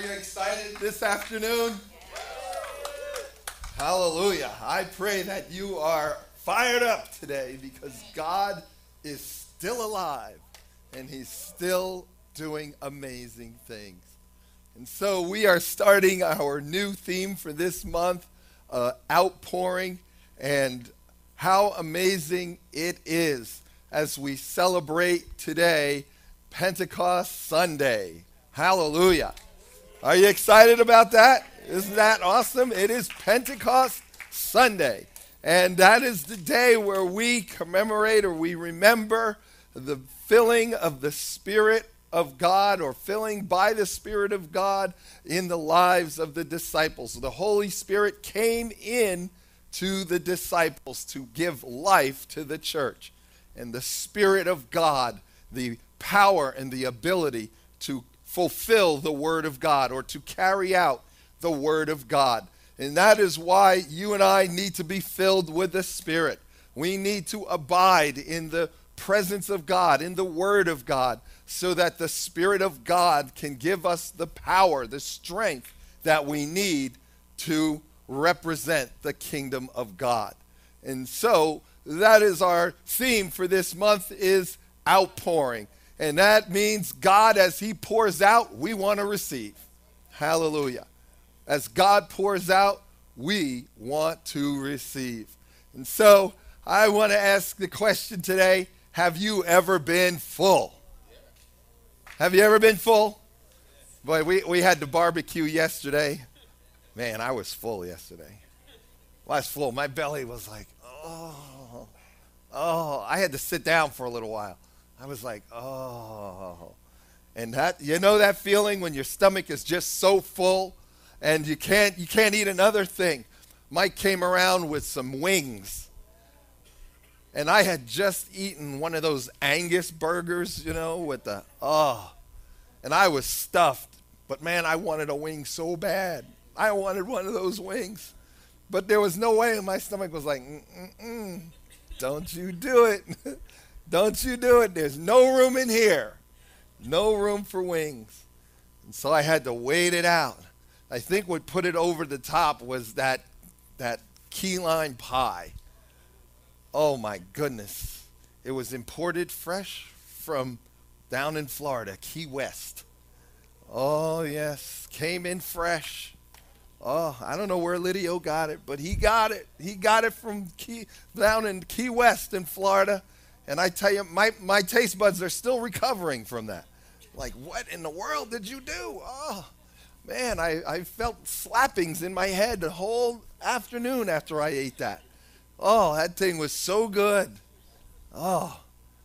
you excited this afternoon? Hallelujah. I pray that you are fired up today because God is still alive and he's still doing amazing things. And so we are starting our new theme for this month, Outpouring, and how amazing it is as we celebrate today, Pentecost Sunday. Hallelujah. Are you excited about that? Isn't that awesome? It is Pentecost Sunday. And that is the day where we commemorate or we remember the filling of the Spirit of God, or filling by the Spirit of God in the lives of the disciples. The Holy Spirit came in to the disciples to give life to the church. And the Spirit of God, the power and the ability to fulfill the Word of God or to carry out the Word of God. And that is why you and I need to be filled with the Spirit. We need to abide in the presence of God, in the Word of God, so that the Spirit of God can give us the power, the strength that we need to represent the kingdom of God. And so that is our theme for this month, is outpouring. And that means God, as he pours out, we want to receive. Hallelujah. As God pours out, we want to receive. And so I want to ask the question today, have you ever been full? Have you ever been full? Boy, we had the barbecue yesterday. Man, I was full yesterday. Well, I was full. My belly was like, oh. I had to sit down for a little while. I was like, oh. And that, you know that feeling when your stomach is just so full and you can't eat another thing. Mike came around with some wings. And I had just eaten one of those Angus burgers, with the, and I was stuffed. But man, I wanted a wing so bad. I wanted one of those wings. But there was no way, and my stomach was like, don't you do it. Don't you do it. There's no room in here. No room for wings. And so I had to wait it out. I think what put it over the top was that key lime pie. Oh my goodness. It was imported fresh from down in Florida, Key West. Oh yes, came in fresh. Oh, I don't know where Lydio got it, but he got it. He got it from down in Key West in Florida. And I tell you, my taste buds are still recovering from that. Like, what in the world did you do? Oh, man, I felt slappings in my head the whole afternoon after I ate that. Oh, that thing was so good. Oh,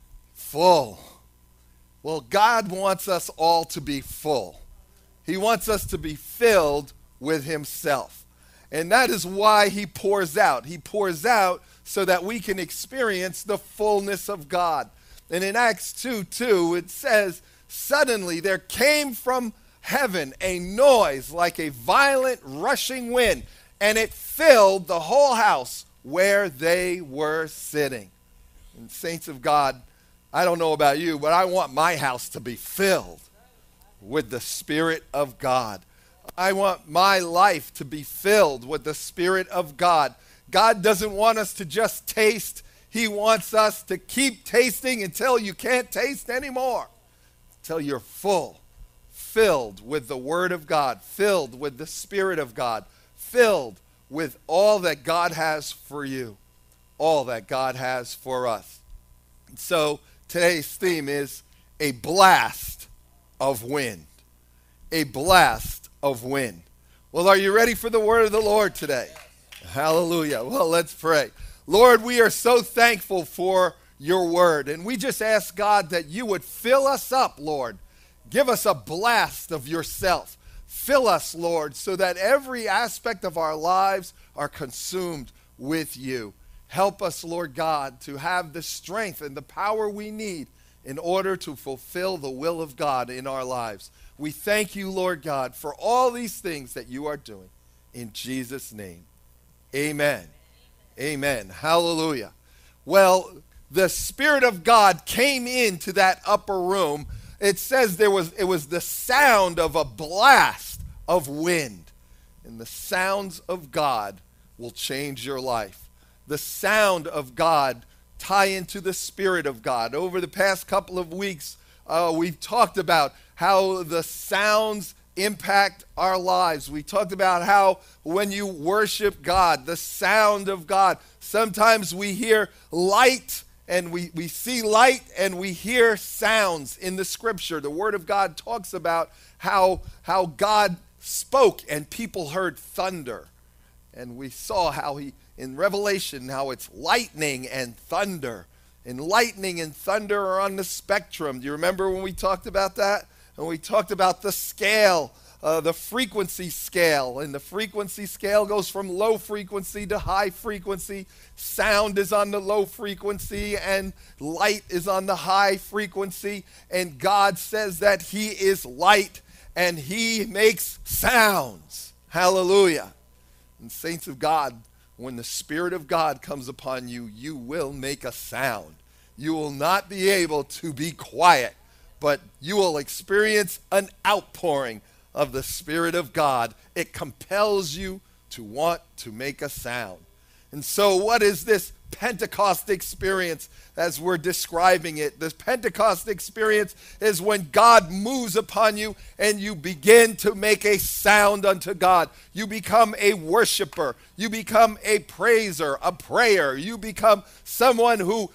full. Well, God wants us all to be full. He wants us to be filled with himself. And that is why he pours out. He pours out so that we can experience the fullness of God. And in Acts 2:2, it says, suddenly there came from heaven a noise like a violent rushing wind, and it filled the whole house where they were sitting. And saints of God, I don't know about you, but I want my house to be filled with the Spirit of God. I want my life to be filled with the Spirit of God. God doesn't want us to just taste. He wants us to keep tasting until you can't taste anymore. Until you're full, filled with the Word of God, filled with the Spirit of God, filled with all that God has for you, all that God has for us. And so today's theme is a blast of wind. A blast of wind. Well, are you ready for the word of the Lord today? Yes. Hallelujah. Well, let's pray. Lord, we are so thankful for your word, and we just ask God that you would fill us up, Lord. Give us a blast of yourself. Fill us, Lord, so that every aspect of our lives are consumed with you. Help us, Lord God, to have the strength and the power we need in order to fulfill the will of God in our lives. We thank you, Lord God, for all these things that you are doing. In Jesus' name, amen. Amen. Hallelujah. Well, the Spirit of God came into that upper room. It says it was the sound of a blast of wind. And the sounds of God will change your life. The sound of God tie into the Spirit of God. Over the past couple of weeks, we've talked about how the sounds impact our lives. We talked about how when you worship God, the sound of God, sometimes we hear light and we see light and we hear sounds in the scripture. The Word of God talks about how God spoke and people heard thunder. And we saw how he, in Revelation, how it's lightning and thunder. And lightning and thunder are on the spectrum. Do you remember when we talked about that? And we talked about the scale, the frequency scale. And the frequency scale goes from low frequency to high frequency. Sound is on the low frequency and light is on the high frequency. And God says that he is light and he makes sounds. Hallelujah. And saints of God, when the Spirit of God comes upon you, you will make a sound. You will not be able to be quiet, but you will experience an outpouring of the Spirit of God. It compels you to want to make a sound. And so what is this Pentecost experience as we're describing it? This Pentecost experience is when God moves upon you and you begin to make a sound unto God. You become a worshiper. You become a praiser, a prayer. You become someone who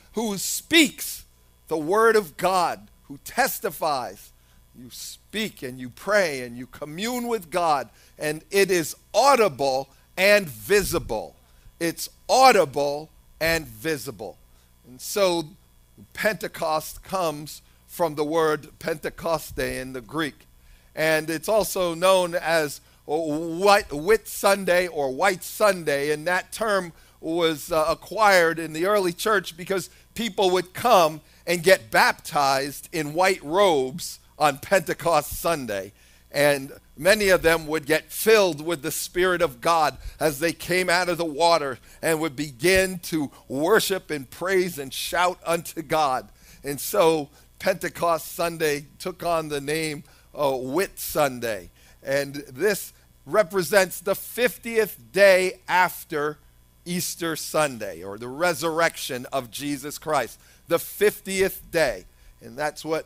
speaks the word of God, who testifies. You speak and you pray and you commune with God, and it is audible and visible. It's audible and visible. And so Pentecost comes from the word Pentecoste in the Greek. And it's also known as Whit Sunday or White Sunday. And that term was acquired in the early church because people would come and get baptized in white robes on Pentecost Sunday. And many of them would get filled with the Spirit of God as they came out of the water and would begin to worship and praise and shout unto God. And so Pentecost Sunday took on the name Whit Sunday. And this represents the 50th day after Easter Sunday, or the resurrection of Jesus Christ. The 50th day. And that's what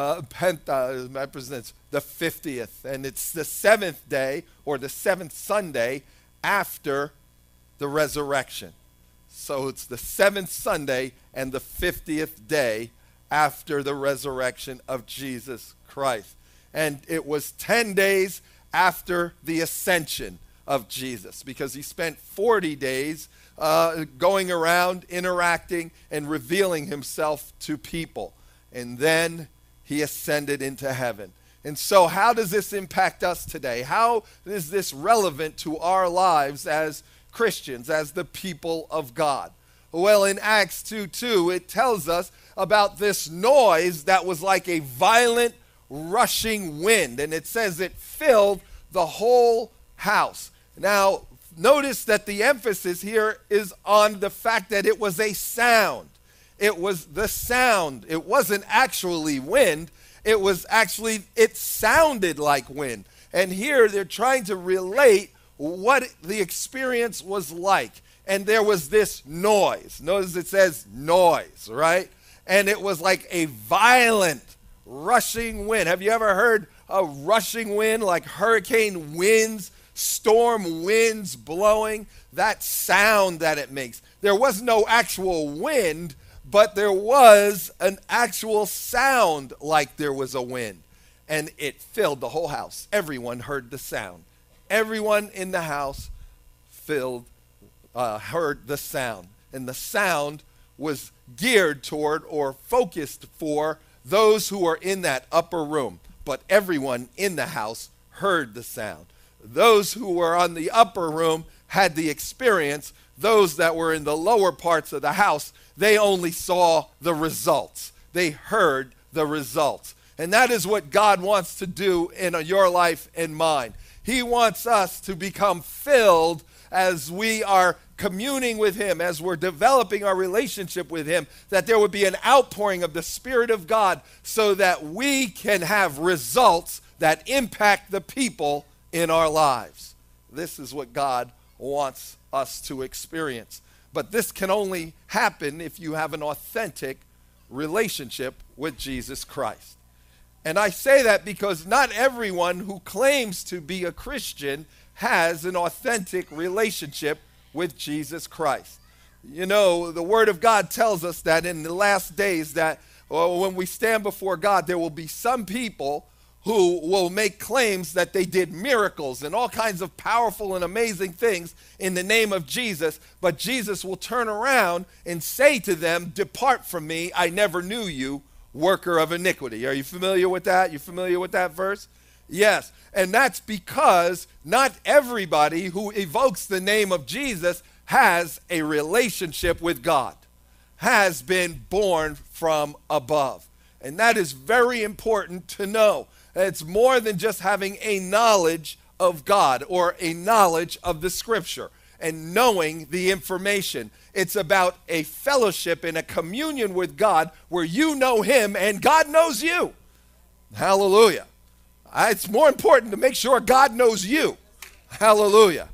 Penta represents, the 50th, and it's the 7th day or the 7th Sunday after the resurrection. So it's the 7th Sunday and the 50th day after the resurrection of Jesus Christ. And it was 10 days after the ascension of Jesus, because he spent 40 days going around, interacting, and revealing himself to people. And then he ascended into heaven. And so how does this impact us today? How is this relevant to our lives as Christians, as the people of God? Well, in Acts 2:2, it tells us about this noise that was like a violent rushing wind. And it says it filled the whole house. Now, notice that the emphasis here is on the fact that it was a sound. It was the sound. It wasn't actually wind. It was actually, it sounded like wind. And here they're trying to relate what the experience was like. And there was this noise. Notice it says noise, right? And it was like a violent rushing wind. Have you ever heard a rushing wind, like hurricane winds, storm winds blowing? That sound that it makes. There was no actual wind, but there was an actual sound like there was a wind. And it filled the whole house. Everyone heard the sound. Everyone in the house heard the sound. And the sound was geared toward or focused for those who were in that upper room. But everyone in the house heard the sound. Those who were on the upper room had the experience. Those that were in the lower parts of the house, they only saw the results. They heard the results. And that is what God wants to do in your life and mine. He wants us to become filled as we are communing with him, as we're developing our relationship with him, that there would be an outpouring of the Spirit of God so that we can have results that impact the people in our lives. This is what God wants us to experience. But this can only happen if you have an authentic relationship with Jesus Christ. And I say that because not everyone who claims to be a Christian has an authentic relationship with Jesus Christ. You know, the Word of God tells us that in the last days that when we stand before God, there will be some people who will make claims that they did miracles and all kinds of powerful and amazing things in the name of Jesus, but Jesus will turn around and say to them, "Depart from me, I never knew you, worker of iniquity." Are you familiar with that? You familiar with that verse? Yes, and that's because not everybody who evokes the name of Jesus has a relationship with God, has been born from above. And that is very important to know. It's more than just having a knowledge of God or a knowledge of the Scripture and knowing the information. It's about a fellowship and a communion with God where you know Him and God knows you. Hallelujah. It's more important to make sure God knows you. Hallelujah.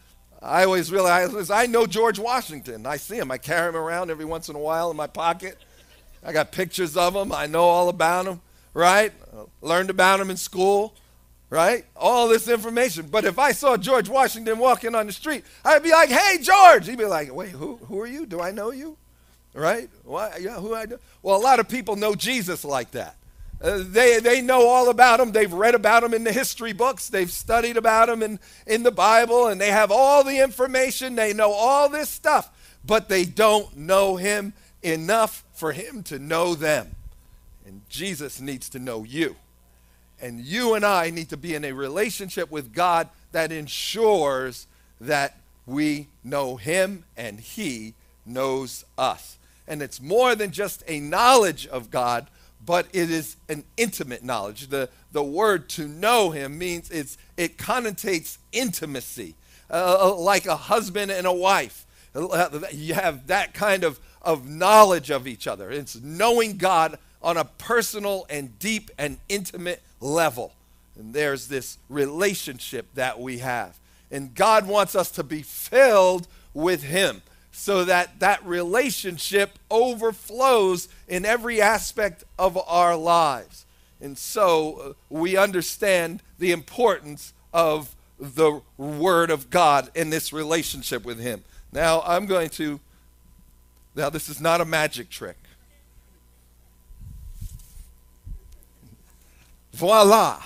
I always realize I know George Washington. I see him. I carry him around every once in a while in my pocket. I got pictures of him. I know all about him, right? Learned about him in school, right? All this information. But if I saw George Washington walking on the street, I'd be like, "Hey, George." He'd be like, "Wait, who are you? Do I know you?" Right? Why? Yeah, who I know? Well, a lot of people know Jesus like that. They know all about him. They've read about him in the history books. They've studied about him in the Bible, and they have all the information. They know all this stuff, but they don't know him enough for him to know them. And Jesus needs to know you. And you and I need to be in a relationship with God that ensures that we know him and he knows us. And it's more than just a knowledge of God, but it is an intimate knowledge. The word to know him means it connotates intimacy, like a husband and a wife. You have that kind of knowledge of each other. It's knowing God on a personal and deep and intimate level. And there's this relationship that we have. And God wants us to be filled with him, so that that relationship overflows in every aspect of our lives. And so we understand the importance of the Word of God in this relationship with him. Now this is not a magic trick. Voila.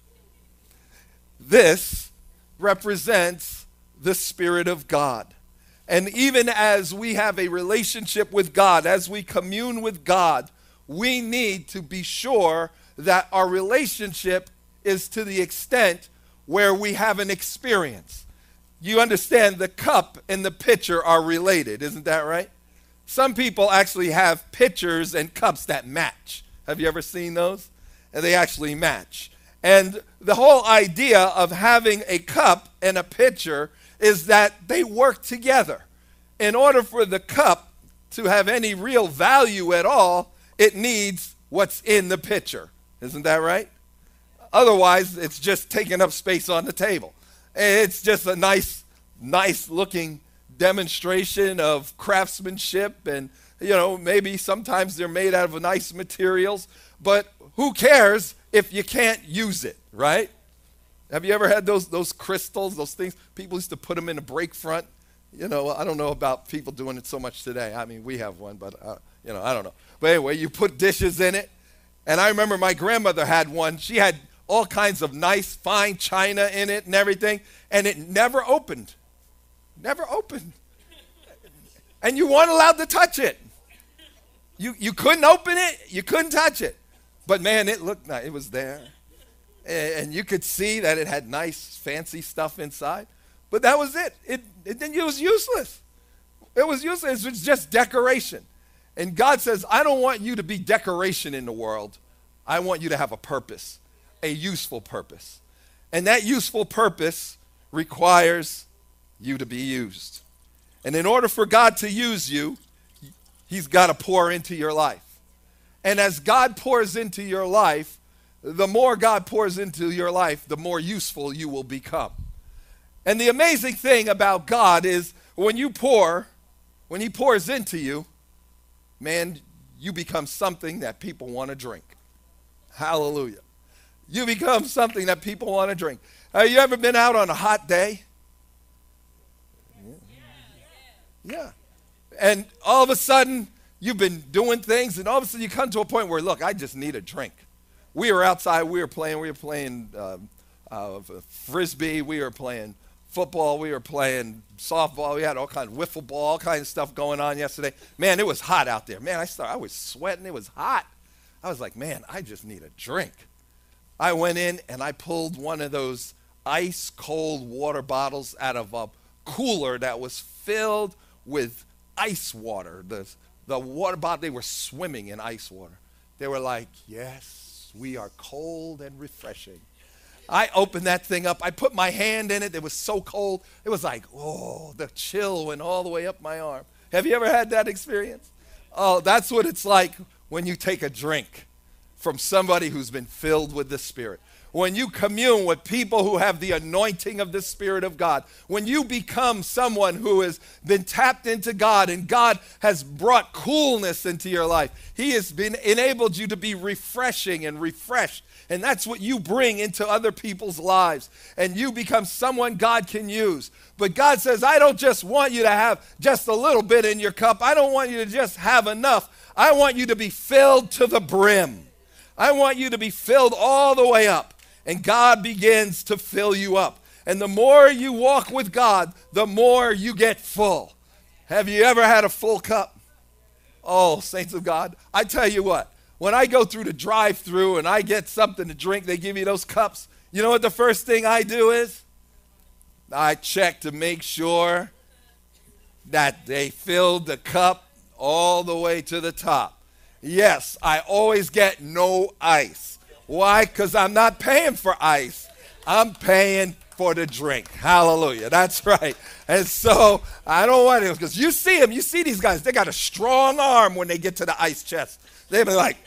This represents the Spirit of God. And even as we have a relationship with God, as we commune with God, we need to be sure that our relationship is to the extent where we have an experience. You understand the cup and the pitcher are related, isn't that right? Some people actually have pitchers and cups that match. Have you ever seen those? And they actually match. And the whole idea of having a cup and a pitcher is that they work together. In order for the cup to have any real value at all, it needs what's in the pitcher. Isn't that right? Otherwise, it's just taking up space on the table. It's just a nice looking demonstration of craftsmanship, and maybe sometimes they're made out of nice materials, but who cares if you can't use it, right? Have you ever had those crystals, those things? People used to put them in a brake front. I don't know about people doing it so much today. I mean, we have one, but, I don't know. But anyway, you put dishes in it. And I remember my grandmother had one. She had all kinds of nice, fine china in it and everything. And it never opened. Never opened. And you weren't allowed to touch it. You couldn't open it. You couldn't touch it. But, man, it looked nice. It was there. And you could see that it had nice, fancy stuff inside. But that was it. It was useless. It was useless. It was just decoration. And God says, I don't want you to be decoration in the world. I want you to have a purpose, a useful purpose. And that useful purpose requires you to be used. And in order for God to use you, he's got to pour into your life. And as God pours into your life, the more God pours into your life, the more useful you will become. And the amazing thing about God is when He pours into you, man, you become something that people want to drink. Hallelujah. You become something that people want to drink. Have you ever been out on a hot day? Yeah. And all of a sudden, you've been doing things, and all of a sudden you come to a point where, look, I just need a drink. We were outside, we were playing Frisbee, we were playing football, we were playing softball, we had all kinds of wiffle ball, all kinds of stuff going on yesterday. Man, it was hot out there. Man, I was sweating, it was hot. I was like, man, I just need a drink. I went in and I pulled one of those ice cold water bottles out of a cooler that was filled with ice water. The water bottle, they were swimming in ice water. They were like, yes, we are cold and refreshing. I opened that thing up. I put my hand in it. It was so cold. It was like, oh, the chill went all the way up my arm. Have you ever had that experience? Oh, that's what it's like when you take a drink from somebody who's been filled with the Spirit. When you commune with people who have the anointing of the Spirit of God, when you become someone who has been tapped into God and God has brought coolness into your life, He has enabled you to be refreshing and refreshed. And that's what you bring into other people's lives. And you become someone God can use. But God says, I don't just want you to have just a little bit in your cup. I don't want you to just have enough. I want you to be filled to the brim. I want you to be filled all the way up. And God begins to fill you up. And the more you walk with God, the more you get full. Have you ever had a full cup? Oh, saints of God, I tell you what, when I go through the drive-thru and I get something to drink, they give you those cups. You know what the first thing I do is? I check to make sure that they filled the cup all the way to the top. Yes, I always get no ice. Why? Because I'm not paying for ice. I'm paying for the drink. Hallelujah. That's right. And so I don't want it because you see them. You see these guys. They got a strong arm when they get to the ice chest. They be like,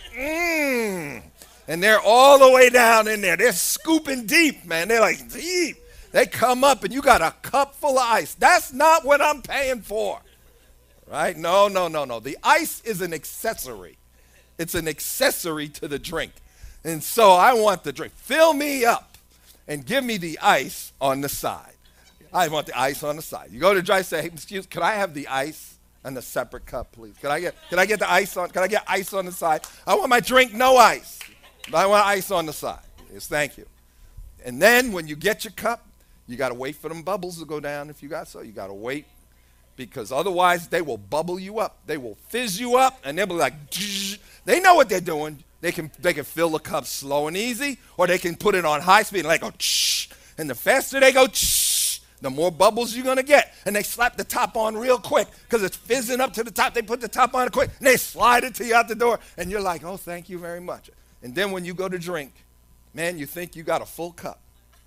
And they're all the way down in there. They're scooping deep, man. They're like deep. They come up and you got a cup full of ice. That's not what I'm paying for. Right? No. The ice is an accessory. It's an accessory to the drink. And so I want the drink. Fill me up and give me the ice on the side. I want the ice on the side. You go to the dry, say, hey, excuse, could I have the ice in a separate cup, please? Can I get the ice on? Can I get ice on the side? I want my drink, no ice. I want ice on the side. Yes, thank you. And then when you get your cup, you got to wait for them bubbles to go down if you got so. You got to wait because otherwise they will bubble you up. They will fizz you up and they'll be like, they know what they're doing. They can fill the cup slow and easy, or they can put it on high speed and like go, and the faster they go, the more bubbles you're going to get. And they slap the top on real quick because it's fizzing up to the top. They put the top on it quick, and they slide it to you out the door, and you're like, oh, thank you very much. And then when you go to drink, man, you think you got a full cup.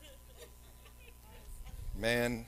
Man,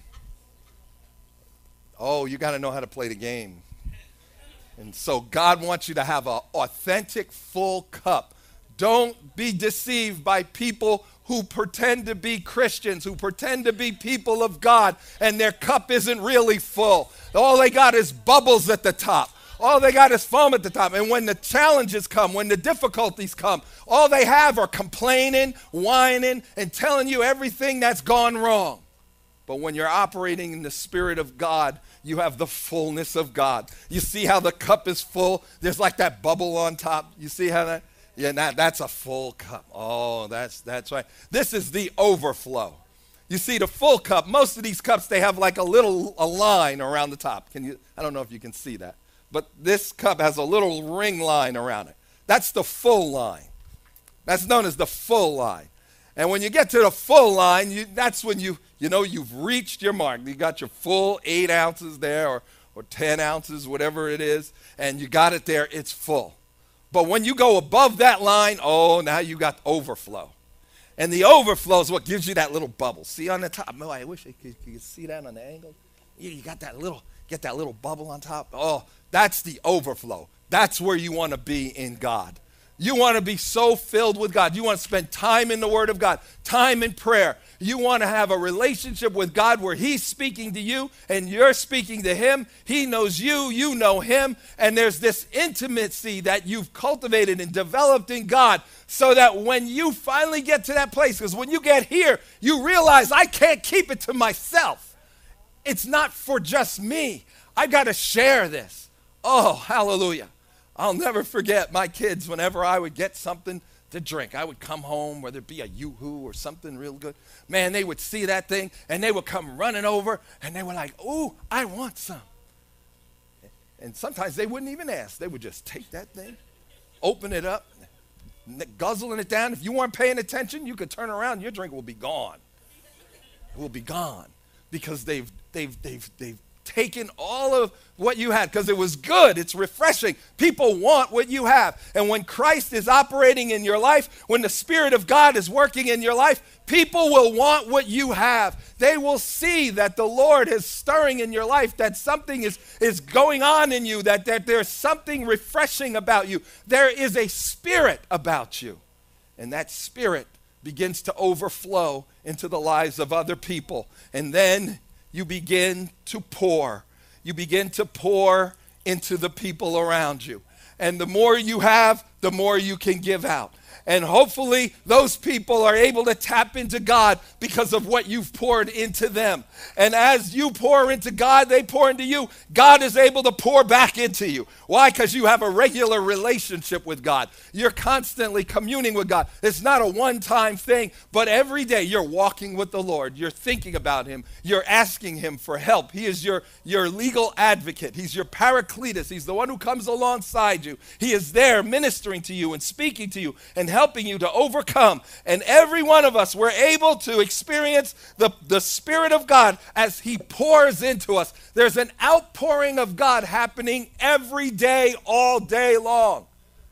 oh, you got to know how to play the game. And so God wants you to have an authentic full cup. Don't be deceived by people who pretend to be Christians, who pretend to be people of God, and their cup isn't really full. All they got is bubbles at the top. All they got is foam at the top. And when the challenges come, when the difficulties come, all they have are complaining, whining, and telling you everything that's gone wrong. But when you're operating in the Spirit of God, you have the fullness of God. You see how the cup is full? There's like that bubble on top. You see how that? Yeah, that's a full cup. Oh, that's right. This is the overflow. You see the full cup, most of these cups, they have like a line around the top. I don't know if you can see that. But this cup has a little ring line around it. That's the full line. That's known as the full line. And when you get to the full line, that's when you've reached your mark. You got your full 8 ounces there or 10 ounces, whatever it is, and you got it there, it's full. But when you go above that line, oh, now you got overflow. And the overflow is what gives you that little bubble. See on the top? Oh, I wish you could see that on the angle. You got that little bubble on top. Oh, that's the overflow. That's where you want to be in God. You want to be so filled with God. You want to spend time in the Word of God, time in prayer. You want to have a relationship with God where He's speaking to you and you're speaking to Him. He knows you, you know Him, and there's this intimacy that you've cultivated and developed in God so that when you finally get to that place, because when you get here, you realize I can't keep it to myself. It's not for just me. I got to share this. Oh, hallelujah. I'll never forget my kids whenever I would get something to drink. I would come home, whether it be a Yoo-Hoo or something real good. Man, they would see that thing, and they would come running over, and they were like, ooh, I want some. And sometimes they wouldn't even ask. They would just take that thing, open it up, guzzling it down. If you weren't paying attention, you could turn around, your drink will be gone. It will be gone because they've taken all of what you had because it was good. It's refreshing. People want what you have. And when Christ is operating in your life, when the Spirit of God is working in your life, people will want what you have. They will see that the Lord is stirring in your life, that something is going on in you, that there's something refreshing about you. There is a spirit about you. And that spirit begins to overflow into the lives of other people. And then you begin to pour. You begin to pour into the people around you. And the more you have, the more you can give out. And hopefully those people are able to tap into God because of what you've poured into them. And as you pour into God, they pour into you. God is able to pour back into you. Why? Because you have a regular relationship with God. You're constantly communing with God. It's not a one-time thing, but every day you're walking with the Lord. You're thinking about Him. You're asking Him for help. He is your legal advocate. He's your paracletus. He's the one who comes alongside you. He is there ministering to you and speaking to you and helping you to overcome. And every one of us, we're able to experience the Spirit of God as He pours into us. There's an outpouring of God happening every day, all day long.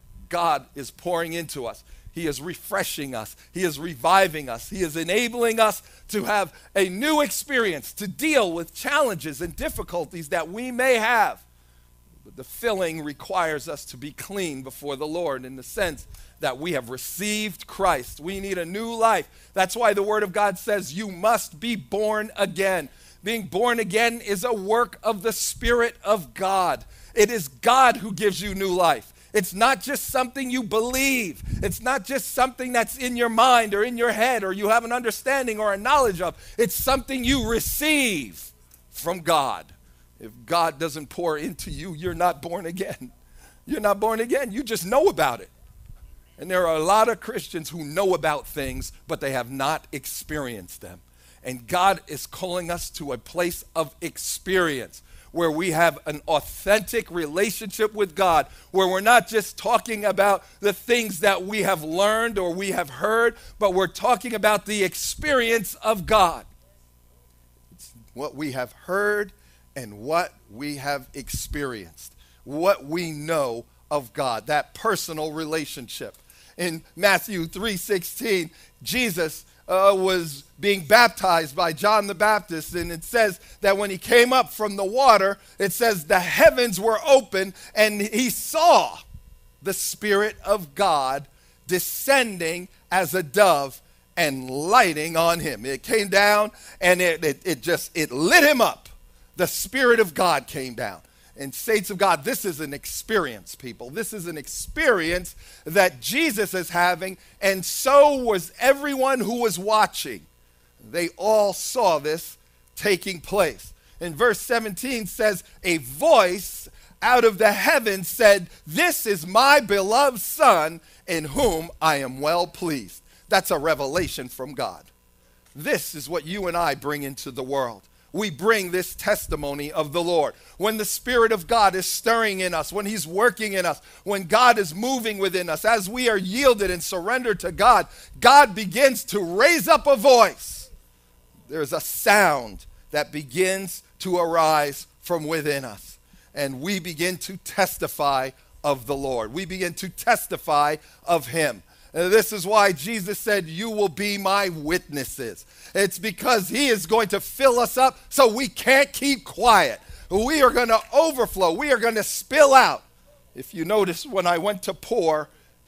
God is pouring into us. He is refreshing us. He is reviving us. He is enabling us to have a new experience, to deal with challenges and difficulties that we may have. But the filling requires us to be clean before the Lord in the sense that we have received Christ. We need a new life. That's why the Word of God says you must be born again. Being born again is a work of the Spirit of God. It is God who gives you new life. It's not just something you believe. It's not just something that's in your mind or in your head or you have an understanding or a knowledge of. It's something you receive from God. If God doesn't pour into you, you're not born again. You're not born again. You just know about it. And there are a lot of Christians who know about things, but they have not experienced them. And God is calling us to a place of experience where we have an authentic relationship with God, where we're not just talking about the things that we have learned or we have heard, but we're talking about the experience of God. It's what we have heard and what we have experienced, what we know of God, that personal relationship. In Matthew 3:16, Jesus was being baptized by John the Baptist, and it says that when he came up from the water, it says the heavens were open, and he saw the Spirit of God descending as a dove and lighting on him. It came down, and it lit him up. The Spirit of God came down. And saints of God, this is an experience, people. This is an experience that Jesus is having, and so was everyone who was watching. They all saw this taking place. And verse 17 says, a voice out of the heavens said, "This is my beloved Son, in whom I am well pleased." That's a revelation from God. This is what you and I bring into the world. We bring this testimony of the Lord. When the Spirit of God is stirring in us, when He's working in us, when God is moving within us, as we are yielded and surrendered to God, God begins to raise up a voice. There's a sound that begins to arise from within us. And we begin to testify of the Lord. We begin to testify of Him. And this is why Jesus said, "You will be my witnesses." It's because He is going to fill us up so we can't keep quiet. We are going to overflow. We are going to spill out. If you notice, when I went to pour,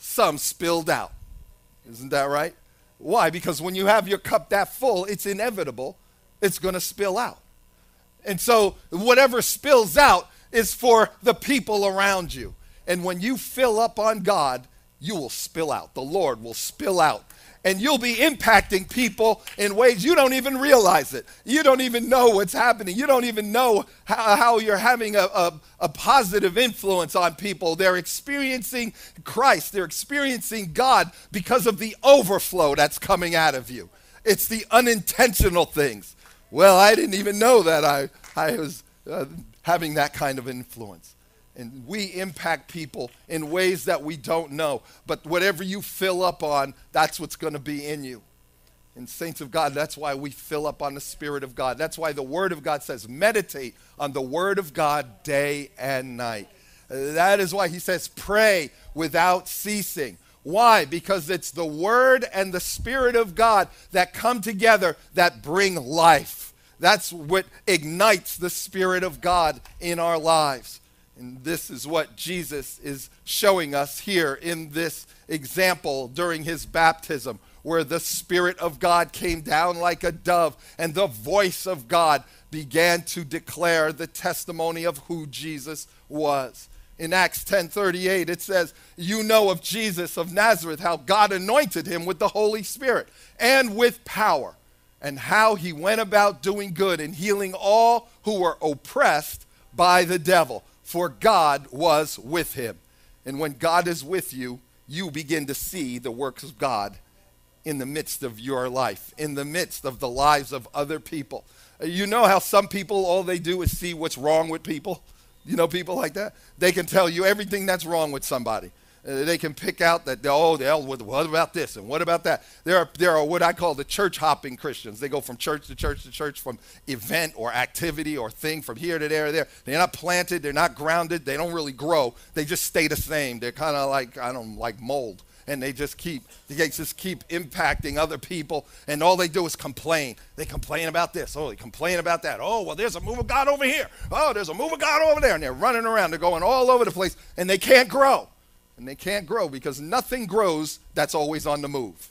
some spilled out. Isn't that right? Why? Because when you have your cup that full, it's inevitable it's going to spill out. And so whatever spills out is for the people around you. And when you fill up on God, you will spill out. The Lord will spill out. And you'll be impacting people in ways you don't even realize it. You don't even know what's happening. You don't even know how you're having a positive influence on people. They're experiencing Christ. They're experiencing God because of the overflow that's coming out of you. It's the unintentional things. Well, I didn't even know that I was having that kind of influence. And we impact people in ways that we don't know. But whatever you fill up on, that's what's going to be in you. And saints of God, that's why we fill up on the Spirit of God. That's why the Word of God says, meditate on the Word of God day and night. That is why he says, pray without ceasing. Why? Because it's the Word and the Spirit of God that come together that bring life. That's what ignites the Spirit of God in our lives. And this is what Jesus is showing us here in this example during his baptism, where the Spirit of God came down like a dove and the voice of God began to declare the testimony of who Jesus was. In Acts 10:38, it says, you know of Jesus of Nazareth, how God anointed him with the Holy Spirit and with power, and how he went about doing good and healing all who were oppressed by the devil. For God was with him. And when God is with you, you begin to see the works of God in the midst of your life, in the midst of the lives of other people. You know how some people, all they do is see what's wrong with people? You know people like that? They can tell you everything that's wrong with somebody. They can pick out that, what about this and what about that? There are what I call the church hopping Christians. They go from church to church to church, from event or activity or thing, from here to there to there. They're not planted. They're not grounded. They don't really grow. They just stay the same. They're kind of like mold. And they just keep impacting other people, and all they do is complain. They complain about this. Oh, they complain about that. Oh, well, there's a move of God over here. Oh, there's a move of God over there. And they're running around. They're going all over the place, and they can't grow. And they can't grow because nothing grows that's always on the move.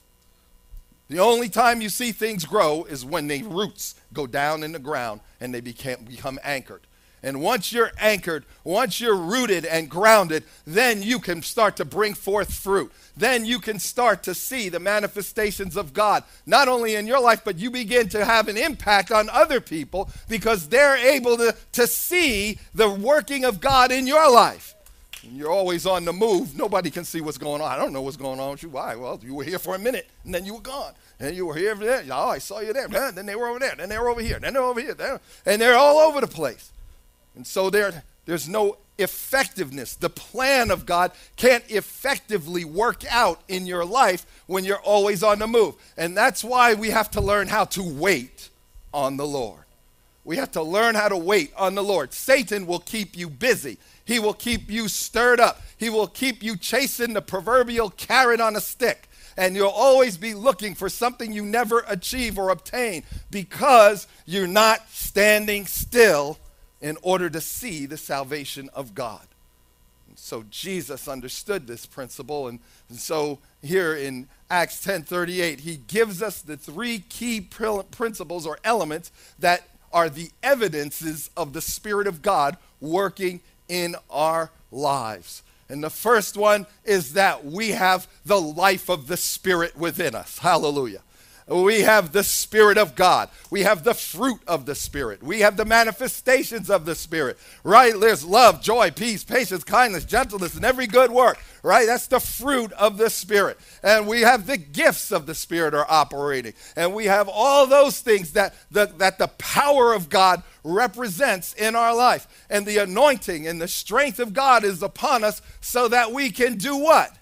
The only time you see things grow is when the roots go down in the ground and they become anchored. And once you're anchored, once you're rooted and grounded, then you can start to bring forth fruit. Then you can start to see the manifestations of God, not only in your life, but you begin to have an impact on other people because they're able to see the working of God in your life. And you're always on the move. Nobody can see what's going on. I don't know what's going on with you. Why? Well, you were here for a minute, and then you were gone. And you were here for there. Oh, I saw you there. Then they were over there. Then they were over here. Then they're over here. And they're all over the place. And so there's no effectiveness. The plan of God can't effectively work out in your life when you're always on the move. And that's why we have to learn how to wait on the Lord. We have to learn how to wait on the Lord. Satan will keep you busy. He will keep you stirred up. He will keep you chasing the proverbial carrot on a stick. And you'll always be looking for something you never achieve or obtain because you're not standing still in order to see the salvation of God. And so Jesus understood this principle. And so here in Acts 10:38, he gives us the three key principles or elements that are the evidences of the Spirit of God working in our lives. And the first one is that we have the life of the Spirit within us. Hallelujah. We have the Spirit of God. We have the fruit of the Spirit. We have the manifestations of the Spirit, right? There's love, joy, peace, patience, kindness, gentleness, and every good work, right? That's the fruit of the Spirit. And we have the gifts of the Spirit are operating. And we have all those things that the power of God represents in our life. And the anointing and the strength of God is upon us so that we can do what?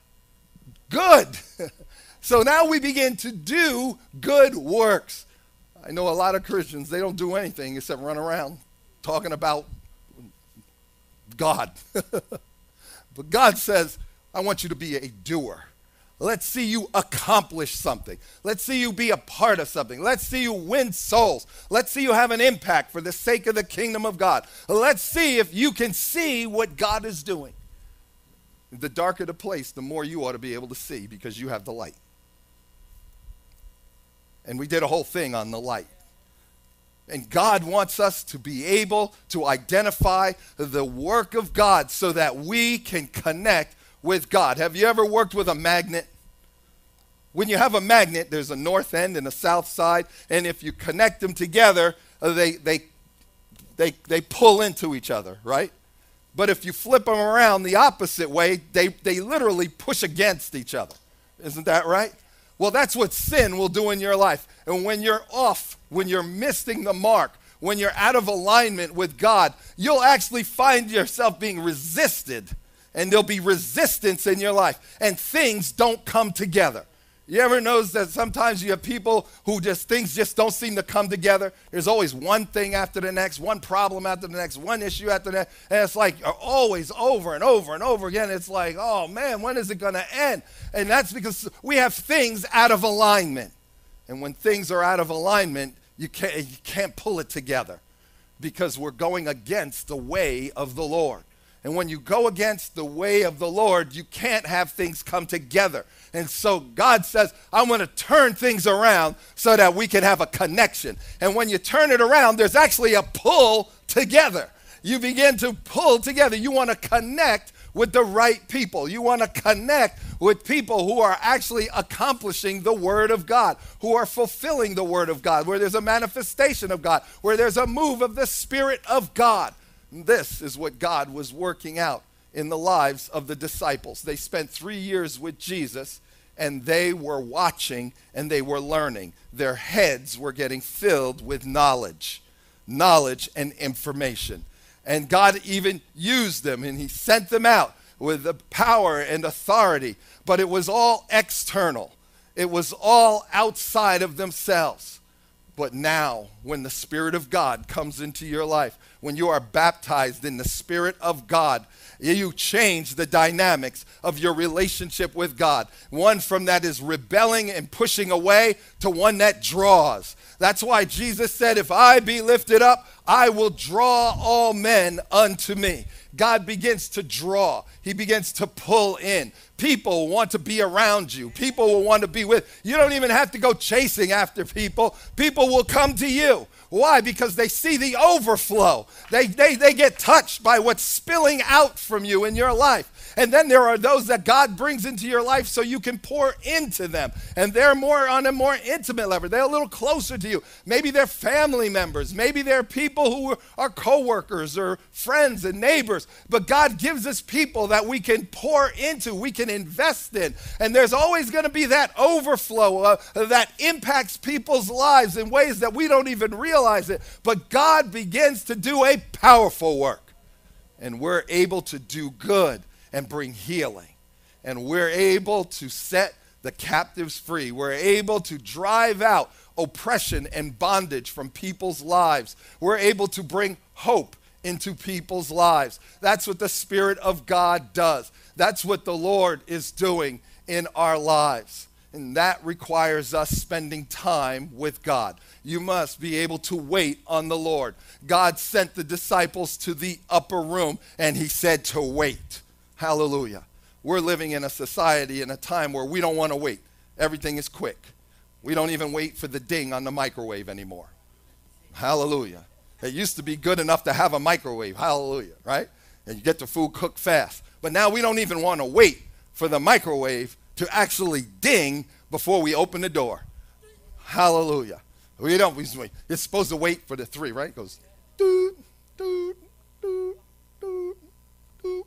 Good. So now we begin to do good works. I know a lot of Christians, they don't do anything except run around talking about God. But God says, I want you to be a doer. Let's see you accomplish something. Let's see you be a part of something. Let's see you win souls. Let's see you have an impact for the sake of the kingdom of God. Let's see if you can see what God is doing. The darker the place, the more you ought to be able to see because you have the light. And we did a whole thing on the light. And God wants us to be able to identify the work of God so that we can connect with God. Have you ever worked with a magnet? When you have a magnet, there's a north end and a south side, and if you connect them together, they pull into each other, right? But if you flip them around the opposite way, they literally push against each other. Isn't that right? Well, that's what sin will do in your life. And when you're off, when you're missing the mark, when you're out of alignment with God, you'll actually find yourself being resisted. And there'll be resistance in your life. And things don't come together. You ever notice that sometimes you have people who things just don't seem to come together? There's always one thing after the next, one problem after the next, one issue after the next. And it's like always over and over and over again. It's like, oh man, when is it going to end? And that's because we have things out of alignment. And when things are out of alignment, you can't pull it together because we're going against the way of the Lord. And when you go against the way of the Lord, you can't have things come together. And so God says, I want to turn things around so that we can have a connection. And when you turn it around, there's actually a pull together. You begin to pull together. You want to connect with the right people. You want to connect with people who are actually accomplishing the Word of God, who are fulfilling the Word of God, where there's a manifestation of God, where there's a move of the Spirit of God. This is what God was working out in the lives of the disciples. They spent 3 years with Jesus, and they were watching and they were learning. Their heads were getting filled with knowledge and information. And God even used them, and he sent them out with the power and authority. But it was all external. It was all outside of themselves. But now, when the Spirit of God comes into your life, when you are baptized in the Spirit of God, you change the dynamics of your relationship with God. One from that is rebelling and pushing away to one that draws. That's why Jesus said, if I be lifted up, I will draw all men unto me. God begins to draw. He begins to pull in. People want to be around you. People will want to be with. You don't even have to go chasing after people. People will come to you. Why? Because they see the overflow. They get touched by what's spilling out from you in your life. And then there are those that God brings into your life so you can pour into them. And they're more on a more intimate level. They're a little closer to you. Maybe they're family members. Maybe they're people who are coworkers or friends and neighbors. But God gives us people that we can pour into, we can invest in. And there's always going to be that overflow that impacts people's lives in ways that we don't even realize it. But God begins to do a powerful work. And we're able to do good and bring healing. And we're able to set the captives free. We're able to drive out oppression and bondage from people's lives. We're able to bring hope into people's lives. That's what the Spirit of God does. That's what the Lord is doing in our lives. And that requires us spending time with God. You must be able to wait on the Lord. God sent the disciples to the upper room, and he said to wait. Hallelujah. We're living in a society in a time where we don't want to wait. Everything is quick. We don't even wait for the ding on the microwave anymore. Hallelujah. It used to be good enough to have a microwave. Hallelujah, right? And you get the food cooked fast. But now we don't even want to wait for the microwave to actually ding before we open the door. Hallelujah. We don't. It's supposed to wait for the 3, right? It goes, doot, doot, doot, doot, doot.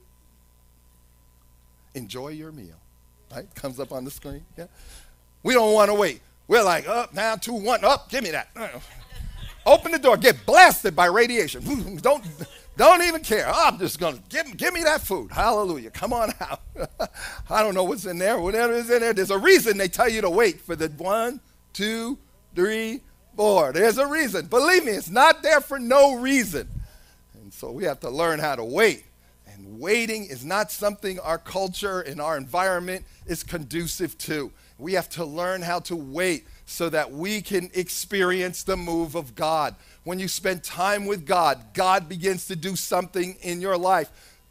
Enjoy your meal, right? Comes up on the screen. Yeah. We don't want to wait. We're like, up, now, 2, 1, up, give me that. Open the door, get blasted by radiation. Don't even care. Oh, I'm just going to give me that food. Hallelujah. Come on out. I don't know what's in there. Whatever is in there, there's a reason they tell you to wait for the 1, 2, 3, 4. There's a reason. Believe me, it's not there for no reason. And so we have to learn how to wait. And waiting is not something our culture and our environment is conducive to. We have to learn how to wait so that we can experience the move of God. When you spend time with God, God begins to do something in your life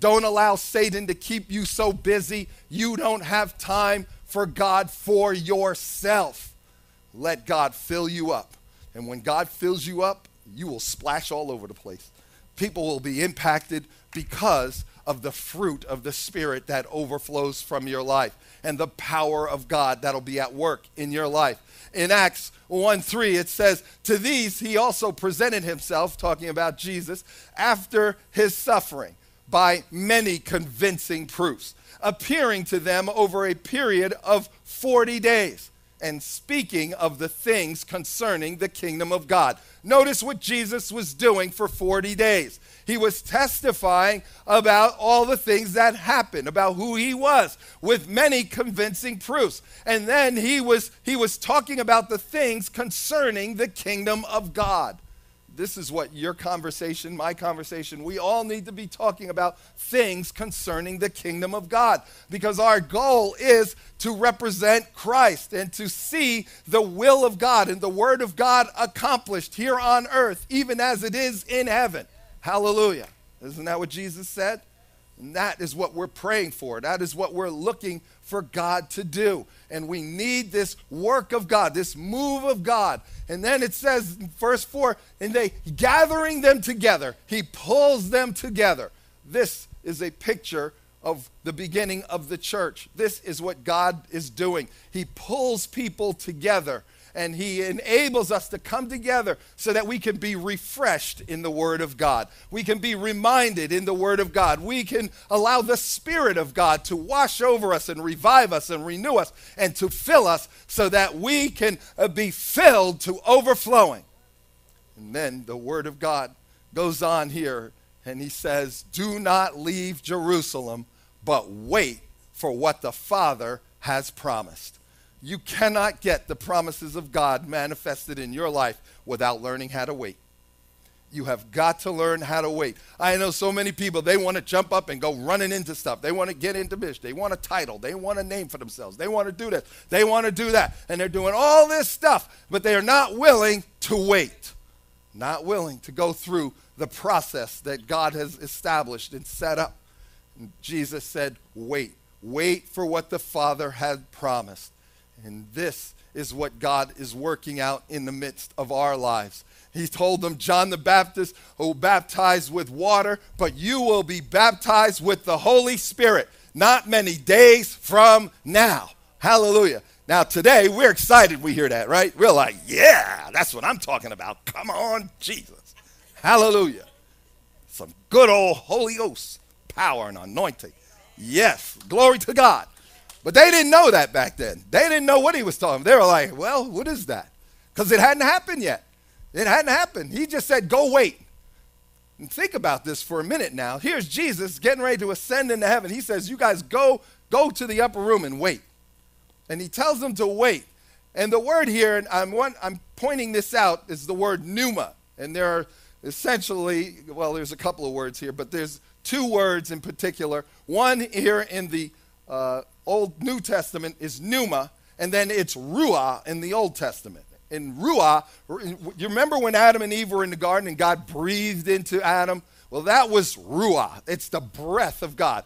Don't allow Satan to keep you so busy you don't have time for God for yourself. Let God fill you up. And when God fills you up, you will splash all over the place. People will be impacted because of the fruit of the Spirit that overflows from your life and the power of God that'll be at work in your life. In Acts 1:3, it says, to these he also presented himself, talking about Jesus, after his suffering by many convincing proofs, appearing to them over a period of 40 days and speaking of the things concerning the kingdom of God. Notice what Jesus was doing for 40 days. He was testifying about all the things that happened, about who he was, with many convincing proofs. And then he was talking about the things concerning the kingdom of God. This is what your conversation, my conversation, we all need to be talking about things concerning the kingdom of God, because our goal is to represent Christ and to see the will of God and the word of God accomplished here on earth, even as it is in heaven. Hallelujah. Isn't that what Jesus said? And that is what we're praying for. That is what we're looking for God to do. And we need this work of God, this move of God. And then it says in verse 4, and they gathering them together, he pulls them together. This is a picture of the beginning of the church. This is what God is doing. He pulls people together, and he enables us to come together so that we can be refreshed in the Word of God. We can be reminded in the Word of God. We can allow the Spirit of God to wash over us and revive us and renew us and to fill us so that we can be filled to overflowing. And then the Word of God goes on here, and he says, do not leave Jerusalem, but wait for what the Father has promised. You cannot get the promises of God manifested in your life without learning how to wait. You have got to learn how to wait. I know so many people, they want to jump up and go running into stuff. They want to get into business. They want a title. They want a name for themselves. They want to do this. They want to do that. And they're doing all this stuff, but they are not willing to wait. Not willing to go through the process that God has established and set up. And Jesus said, wait. Wait for what the Father had promised. And this is what God is working out in the midst of our lives. He told them, John the Baptist will baptize with water, but you will be baptized with the Holy Spirit not many days from now. Hallelujah. Now today, we're excited we hear that, right? We're like, yeah, that's what I'm talking about. Come on, Jesus. Hallelujah. Some good old Holy Ghost power and anointing. Yes, glory to God. But they didn't know that back then. They didn't know what he was talking about. They were like, well, what is that? Because it hadn't happened yet. It hadn't happened. He just said, go wait. And think about this for a minute now. Here's Jesus getting ready to ascend into heaven. He says, you guys go to the upper room and wait. And he tells them to wait. And the word here, and I'm pointing this out, is the word pneuma. And there are essentially, well, there's a couple of words here, but there's two words in particular. One here in the Old New Testament is pneuma, and then it's ruah in the Old Testament. In ruah, you remember when Adam and Eve were in the garden and God breathed into Adam? Well, that was ruah. It's the breath of God,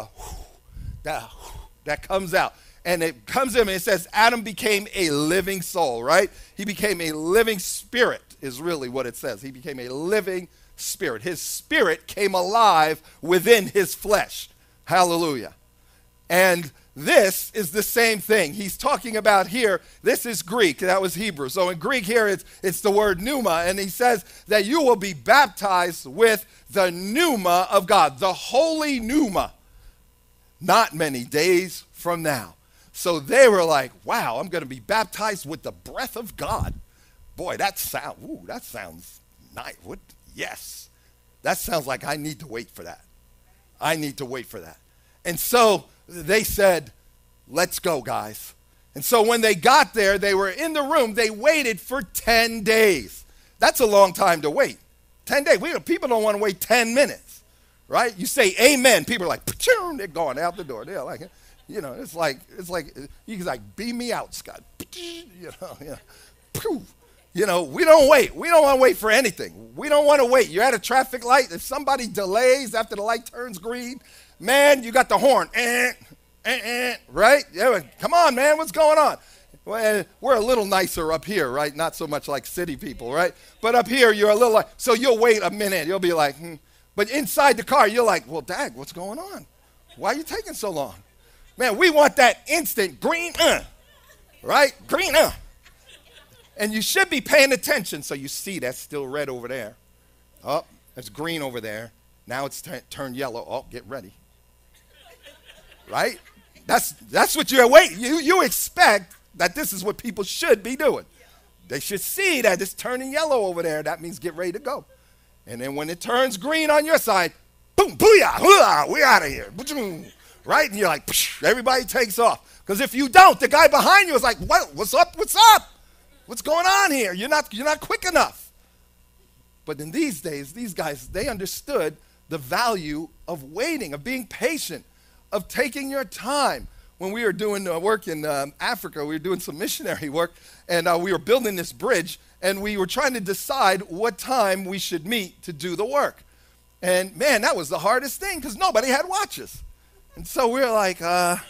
that comes out. And it comes in and it says Adam became a living soul, right? He became a living spirit is really what it says. He became a living spirit. His spirit came alive within his flesh. Hallelujah. And this is the same thing. He's talking about here, this is Greek, that was Hebrew. So in Greek here, it's the word pneuma, and he says that you will be baptized with the pneuma of God, the holy pneuma, not many days from now. So they were like, wow, I'm going to be baptized with the breath of God. Boy, that sounds nice. What? Yes. That sounds like I need to wait for that. I need to wait for that. And so they said, let's go, guys. And so when they got there, they were in the room. They waited for 10 days. That's a long time to wait. 10 days. People don't want to wait 10 minutes, right? You say amen. People are like, they're going out the door. They're like, it's like you can like, beam me out, Scott. You know, we don't wait. We don't want to wait for anything. We don't want to wait. You're at a traffic light. If somebody delays after the light turns green, man, you got the horn. Right? Yeah, come on, man, what's going on? Well, we're a little nicer up here, right? Not so much like city people, right? But up here, you're a little like, so you'll wait a minute. You'll be like, But inside the car, you're like, well, Dag, what's going on? Why are you taking so long? Man, we want that instant green, right? Green, And you should be paying attention. So you see that's still red over there. Oh, it's green over there. Now it's turned yellow. Oh, get ready. Right? That's what you're waiting. You expect that this is what people should be doing. They should see that it's turning yellow over there. That means get ready to go. And then when it turns green on your side, boom, booyah, we're out of here. Right? And you're like, psh, everybody takes off. Because if you don't, the guy behind you is like, what? What's up? What's up? What's going on here? You're not quick enough. But in these days, these guys, they understood the value of waiting, of being patient, of taking your time. When we were doing work in Africa, we were doing some missionary work, and we were building this bridge, and we were trying to decide what time we should meet to do the work. And man, that was the hardest thing because nobody had watches. And so we were like,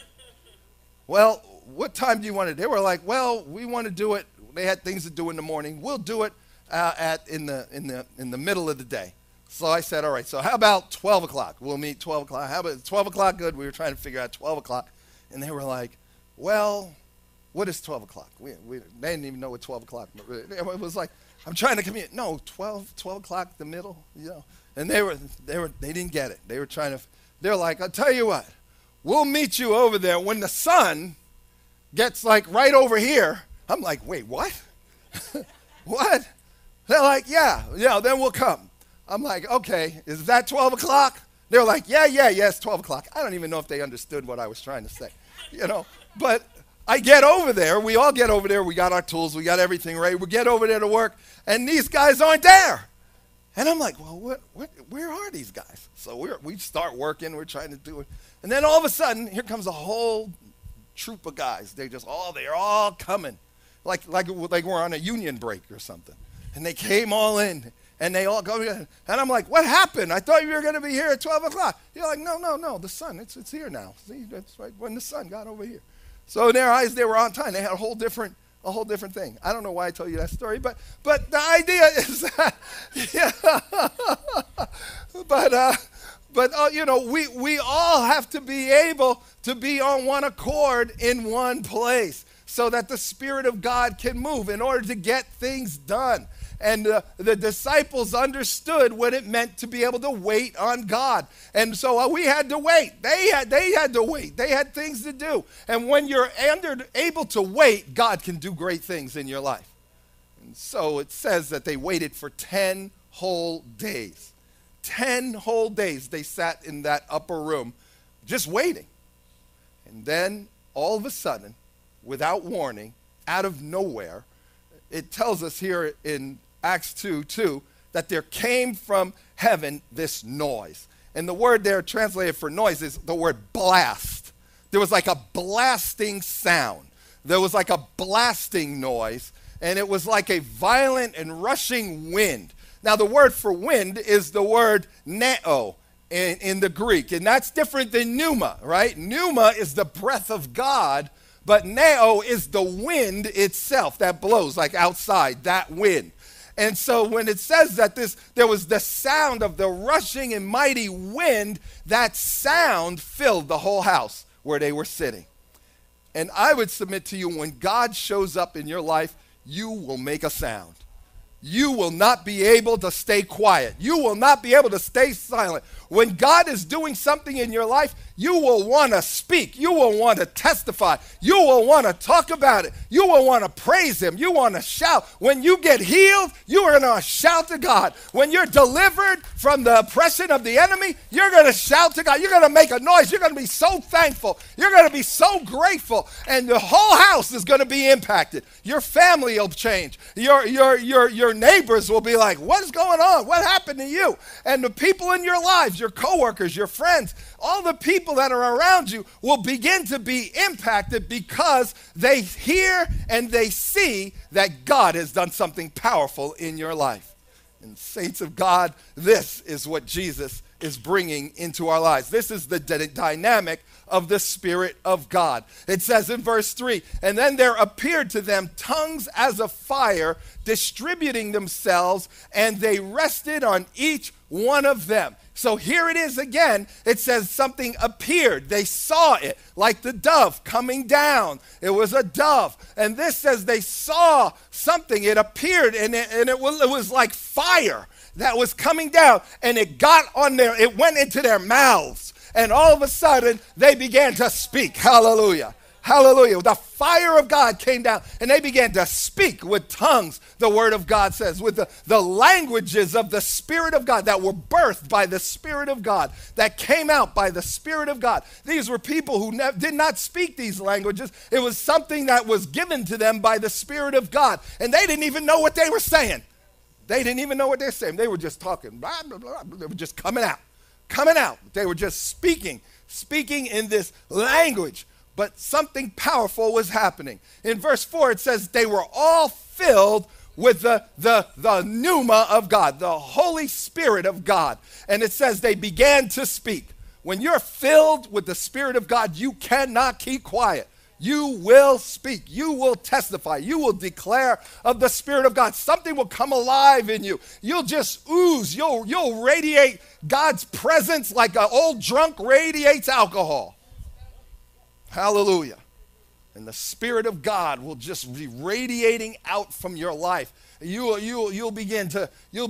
well, what time do you want to do? They were like, well, we want to do it. They had things to do in the morning. We'll do it in the middle of the day. So I said, all right, so how about 12 o'clock? We'll meet 12 o'clock. How about 12 o'clock? Good. We were trying to figure out 12 o'clock. And they were like, well, what is 12 o'clock? They didn't even know what 12 o'clock was. It was like, I'm trying to commute. No, 12 o'clock, the middle, you know. And they didn't get it. They're like, I'll tell you what, we'll meet you over there when the sun gets like right over here. I'm like, wait, what? What? They're like, yeah, then we'll come. I'm like, okay, is that 12 o'clock? They're like, yeah, it's 12 o'clock. I don't even know if they understood what I was trying to say, you know. But I get over there. We all get over there. We got our tools. We got everything ready. We get over there to work, and these guys aren't there. And I'm like, well, where are these guys? So we start working. We're trying to do it. And then all of a sudden, here comes a whole troop of guys. They're all coming, like we're on a union break or something. And they came all in. And they all go, and I'm like, what happened? I thought you were going to be here at 12 o'clock. You're like, no, the sun, it's here now. See, that's right when the sun got over here. So in their eyes, they were on time. They had a whole different thing. I don't know why I told you that story, but the idea is that, you know, we all have to be able to be on one accord in one place so that the Spirit of God can move in order to get things done. And the disciples understood what it meant to be able to wait on God. And so we had to wait. They had to wait. They had things to do. And when you're able to wait, God can do great things in your life. And so it says that they waited for 10 whole days. 10 whole days they sat in that upper room just waiting. And then all of a sudden, without warning, out of nowhere, it tells us here in Acts 2:2 that there came from heaven this noise. And the word there translated for noise is the word blast. There was like a blasting sound. There was like a blasting noise, and it was like a violent and rushing wind. Now the word for wind is the word neo in the Greek, and that's different than pneuma, right? Pneuma is the breath of God, but neo is the wind itself that blows like outside, that wind. And so when it says that there was the sound of the rushing and mighty wind, that sound filled the whole house where they were sitting. And I would submit to you, when God shows up in your life, you will make a sound. You will not be able to stay quiet. You will not be able to stay silent. When God is doing something in your life, you will want to speak. You will want to testify. You will want to talk about it. You will want to praise Him. You want to shout. When you get healed, you are going to shout to God. When you're delivered from the oppression of the enemy, you're going to shout to God. You're going to make a noise. You're going to be so thankful. You're going to be so grateful. And the whole house is going to be impacted. Your family will change. Your neighbors will be like, what is going on? What happened to you? And the people in your lives, your coworkers, your friends, all the people that are around you will begin to be impacted because they hear and they see that God has done something powerful in your life. And saints of God, this is what Jesus is bringing into our lives. This is the dynamic of the Spirit of God. It says in verse 3, and then there appeared to them tongues as of fire, distributing themselves, and they rested on each one of them. So here it is again. It says something appeared. They saw it like the dove coming down. It was a dove. And this says they saw something. It appeared, and it was like fire that was coming down, and it got on there. It went into their mouths, and all of a sudden they began to speak. Hallelujah. Hallelujah. The fire of God came down, and they began to speak with tongues, the word of God says, with the languages of the Spirit of God that were birthed by the Spirit of God, that came out by the Spirit of God. These were people who did not speak these languages. It was something that was given to them by the Spirit of God, and they didn't even know what they were saying. They didn't even know what they were saying. They were just talking. Blah, blah, blah. They were just coming out. They were just speaking in this language. But something powerful was happening. In verse 4, it says they were all filled with the pneuma of God, the Holy Spirit of God. And it says they began to speak. When you're filled with the Spirit of God, you cannot keep quiet. You will speak. You will testify. You will declare of the Spirit of God. Something will come alive in you. You'll just ooze. You'll radiate God's presence like an old drunk radiates alcohol. Hallelujah. And the Spirit of God will just be radiating out from your life. You'll begin to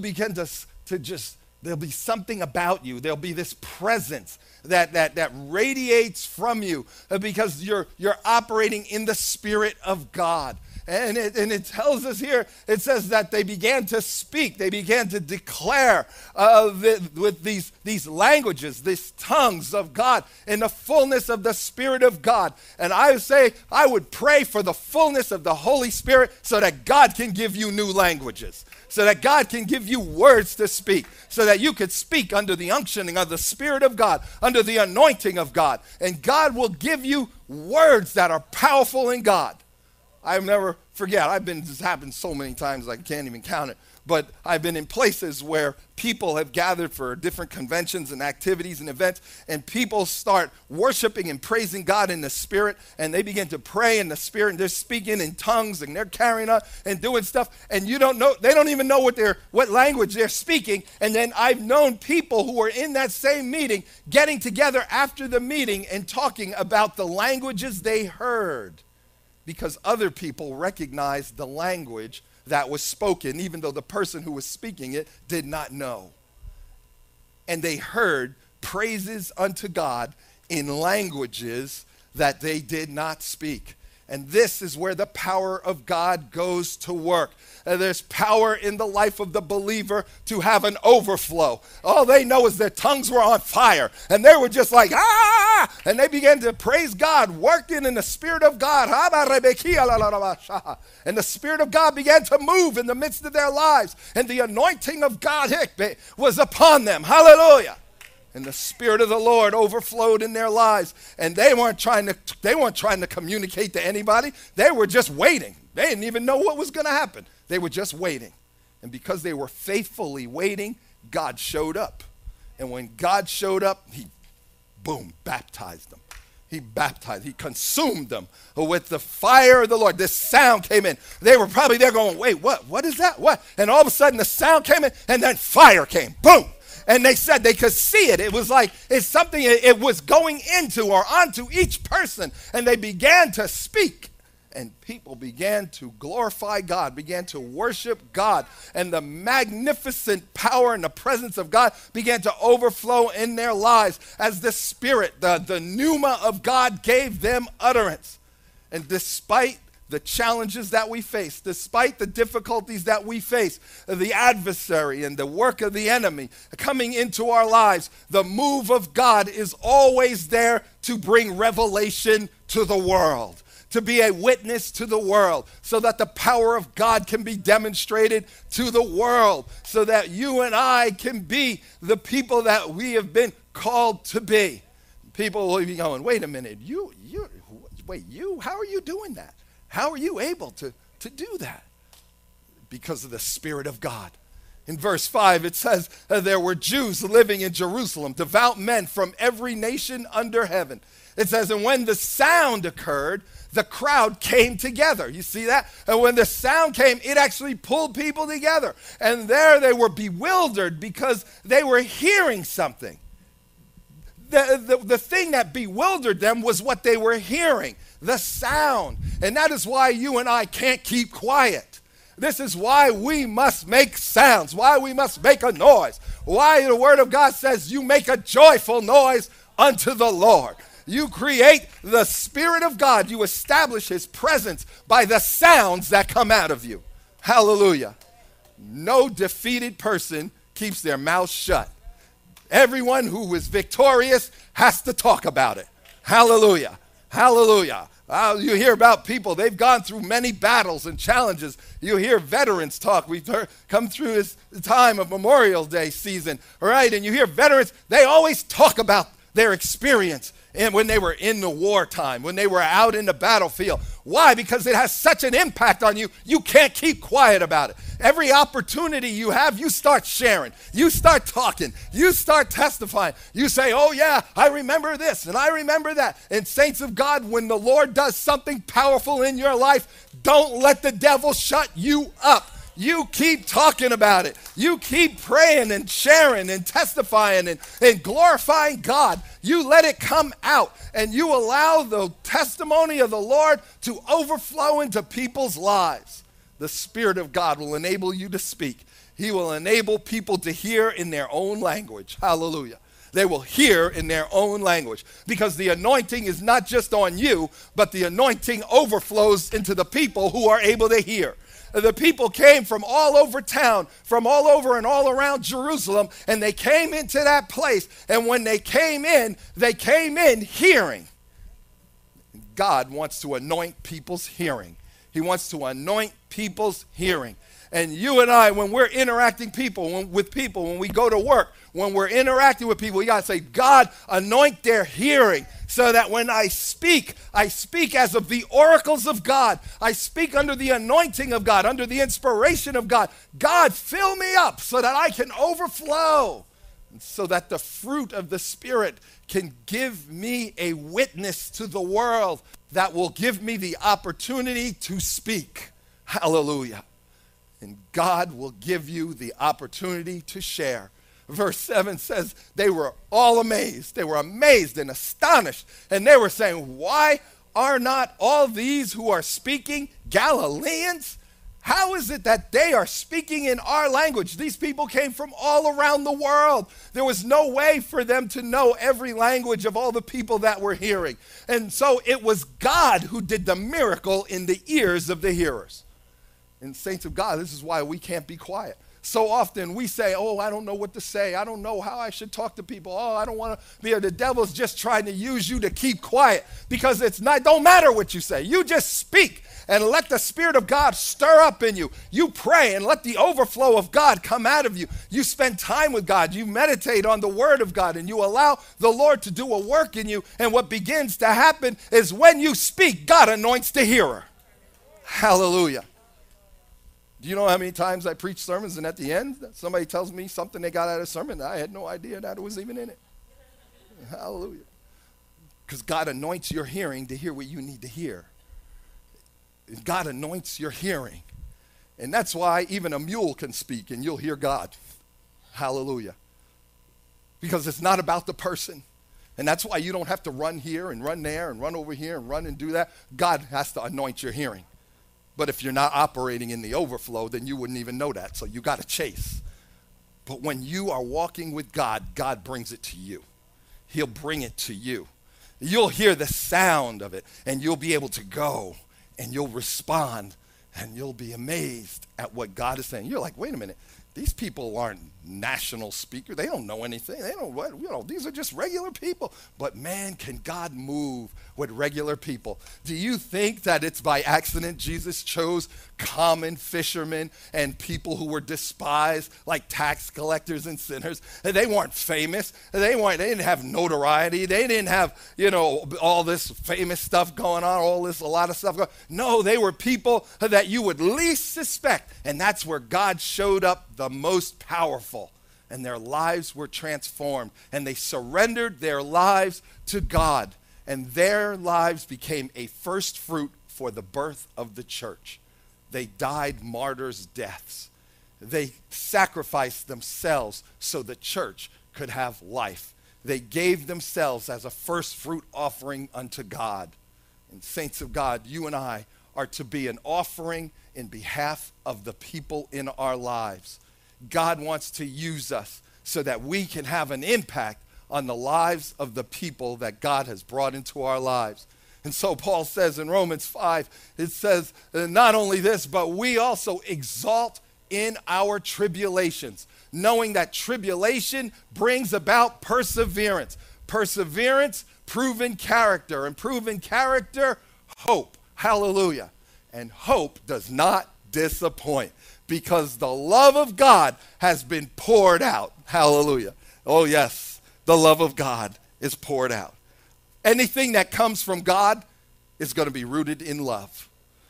just, there'll be something about you. There'll be this presence that radiates from you because you're operating in the Spirit of God. And it tells us here, it says that they began to speak. They began to declare with these languages, these tongues of God in the fullness of the Spirit of God. And I would say, I would pray for the fullness of the Holy Spirit so that God can give you new languages, so that God can give you words to speak, so that you could speak under the unctioning of the Spirit of God, under the anointing of God. And God will give you words that are powerful in God. I'll never forget, this happened so many times I can't even count it, but I've been in places where people have gathered for different conventions and activities and events, and people start worshiping and praising God in the Spirit, and they begin to pray in the Spirit, and they're speaking in tongues, and they're carrying on and doing stuff, and they don't even know what language they're speaking. And then I've known people who were in that same meeting getting together after the meeting and talking about the languages they heard, because other people recognized the language that was spoken, even though the person who was speaking it did not know. And they heard praises unto God in languages that they did not speak. And this is where the power of God goes to work. There's power in the life of the believer to have an overflow. All they know is their tongues were on fire. And they were just like, ah! And they began to praise God, working in the Spirit of God. And the Spirit of God began to move in the midst of their lives. And the anointing of God was upon them. Hallelujah. And the Spirit of the Lord overflowed in their lives. And they weren't trying to communicate to anybody. They were just waiting. They didn't even know what was going to happen. They were just waiting. And because they were faithfully waiting, God showed up. And when God showed up, he, baptized them. He consumed them with the fire of the Lord. This sound came in. They were probably there going, wait, what? What is that? What? And all of a sudden the sound came in, and then fire came. Boom. And they said they could see it. It was like it's something, it was going into or onto each person. And they began to speak. And people began to glorify God, began to worship God. And the magnificent power and the presence of God began to overflow in their lives as the Spirit, the pneuma of God gave them utterance. And despite the challenges that we face, despite the difficulties that we face, the adversary and the work of the enemy coming into our lives, the move of God is always there to bring revelation to the world, to be a witness to the world so that the power of God can be demonstrated to the world, so that you and I can be the people that we have been called to be. People will be going, wait a minute, how are you doing that? How are you able to do that? Because of the Spirit of God. In verse 5, it says, there were Jews living in Jerusalem, devout men from every nation under heaven. It says, and when the sound occurred, the crowd came together. You see that? And when the sound came, it actually pulled people together. And there they were bewildered because they were hearing something. The thing that bewildered them was what they were hearing, the sound. And that is why you and I can't keep quiet. This is why we must make sounds, why we must make a noise, why the Word of God says you make a joyful noise unto the Lord. You create the Spirit of God. You establish His presence by the sounds that come out of you. Hallelujah. No defeated person keeps their mouth shut. Everyone who is victorious has to talk about it. Hallelujah. Hallelujah. You hear about people, they've gone through many battles and challenges. You hear veterans talk. We've come through this time of Memorial Day season, all right? And you hear veterans, they always talk about their experience and when they were in the wartime, when they were out in the battlefield. Why? Because it has such an impact on you, you can't keep quiet about it. Every opportunity you have, you start sharing. You start talking. You start testifying. You say, oh yeah, I remember this and I remember that. And saints of God, when the Lord does something powerful in your life, don't let the devil shut you up. You keep talking about it. You keep praying and sharing and testifying and glorifying God. You let it come out and you allow the testimony of the Lord to overflow into people's lives. The Spirit of God will enable you to speak. He will enable people to hear in their own language. Hallelujah. They will hear in their own language because the anointing is not just on you, but the anointing overflows into the people who are able to hear. The people came from all over town, from all over and all around Jerusalem, and they came into that place. And when they came in hearing. God wants to anoint people's hearing. He wants to anoint people's hearing. And you and I, when we're interacting with people, when we go to work, when we're interacting with people, you got to say, God, anoint their hearing so that when I speak as of the oracles of God. I speak under the anointing of God, under the inspiration of God. God, fill me up so that I can overflow, so that the fruit of the Spirit can give me a witness to the world that will give me the opportunity to speak. Hallelujah. And God will give you the opportunity to share. Verse 7 says they were all amazed. They were amazed and astonished. And they were saying, why are not all these who are speaking Galileans? How is it that they are speaking in our language? These people came from all around the world. There was no way for them to know every language of all the people that were hearing. And so it was God who did the miracle in the ears of the hearers. And saints of God, this is why we can't be quiet. So often we say, oh, I don't know what to say. I don't know how I should talk to people. Oh, I don't want to be. The devil's just trying to use you to keep quiet because it don't matter what you say. You just speak and let the Spirit of God stir up in you. You pray and let the overflow of God come out of you. You spend time with God. You meditate on the Word of God and you allow the Lord to do a work in you. And what begins to happen is when you speak, God anoints the hearer. Hallelujah. Do you know how many times I preach sermons and at the end somebody tells me something they got out of a sermon that I had no idea that it was even in it? Hallelujah. Because God anoints your hearing to hear what you need to hear. God anoints your hearing. And that's why even a mule can speak and you'll hear God. Hallelujah. Because it's not about the person. And that's why you don't have to run here and run there and run over here and run and do that. God has to anoint your hearing. But if you're not operating in the overflow, then you wouldn't even know that. So you got to chase. But when you are walking with God, God brings it to you. He'll bring it to you. You'll hear the sound of it, and you'll be able to go, and you'll respond, and you'll be amazed at what God is saying. You're like, wait a minute. These people aren't national speakers. They don't know anything. They don't, these are just regular people. But man, can God move with regular people? Do you think that it's by accident Jesus chose common fishermen and people who were despised, like tax collectors and sinners? They weren't famous. They didn't have notoriety. They didn't have, all this famous stuff going on, a lot of stuff going on. No, they were people that you would least suspect. And that's where God showed up the most powerful. And their lives were transformed. And they surrendered their lives to God. And their lives became a first fruit for the birth of the church. They died martyrs' deaths. They sacrificed themselves so the church could have life. They gave themselves as a first fruit offering unto God. And saints of God, you and I are to be an offering in behalf of the people in our lives. God wants to use us so that we can have an impact on the lives of the people that God has brought into our lives. And so Paul says in Romans 5, it says, not only this, but we also exalt in our tribulations, knowing that tribulation brings about perseverance. Perseverance, proven character, and proven character, hope. Hallelujah. And hope does not disappoint because the love of God has been poured out. Hallelujah. Oh yes, the love of God is poured out. Anything that comes from God is going to be rooted in love.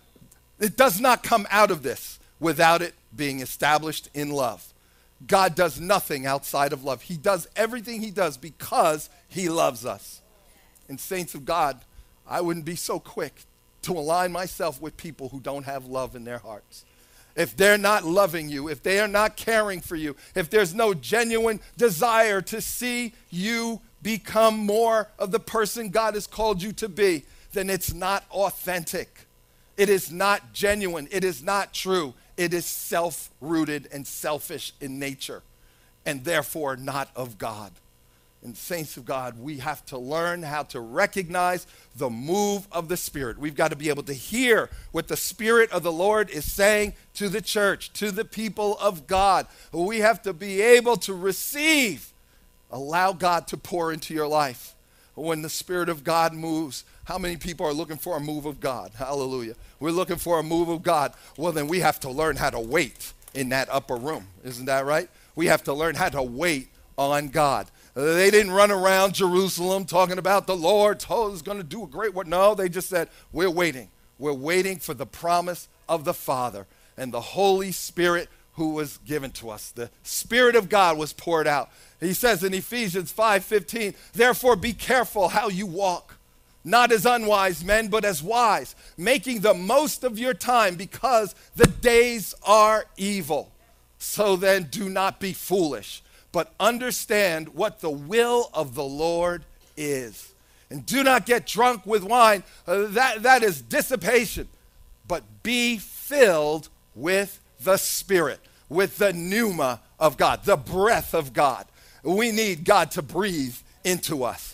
It does not come out of this without it being established in love. God does nothing outside of love. He does everything he does because he loves us. And saints of God, I wouldn't be so quick to align myself with people who don't have love in their hearts. If they're not loving you, if they are not caring for you, if there's no genuine desire to see you become more of the person God has called you to be, then it's not authentic. It is not genuine. It is not true. It is self-rooted and selfish in nature, and therefore not of God. And saints of God, we have to learn how to recognize the move of the Spirit. We've got to be able to hear what the Spirit of the Lord is saying to the church, to the people of God. We have to be able to receive. Allow God to pour into your life. When the Spirit of God moves, how many people are looking for a move of God? Hallelujah. We're looking for a move of God. Well, then we have to learn how to wait in that upper room. Isn't that right? We have to learn how to wait on God. They didn't run around Jerusalem talking about the Lord. Oh, is going to do a great work. No, they just said, we're waiting. We're waiting for the promise of the Father and the Holy Spirit who was given to us. The Spirit of God was poured out. He says in Ephesians 5:15, therefore be careful how you walk, not as unwise men, but as wise, making the most of your time because the days are evil. So then do not be foolish, but understand what the will of the Lord is. And do not get drunk with wine. That is dissipation. But be filled with the Spirit, with the pneuma of God, the breath of God. We need God to breathe into us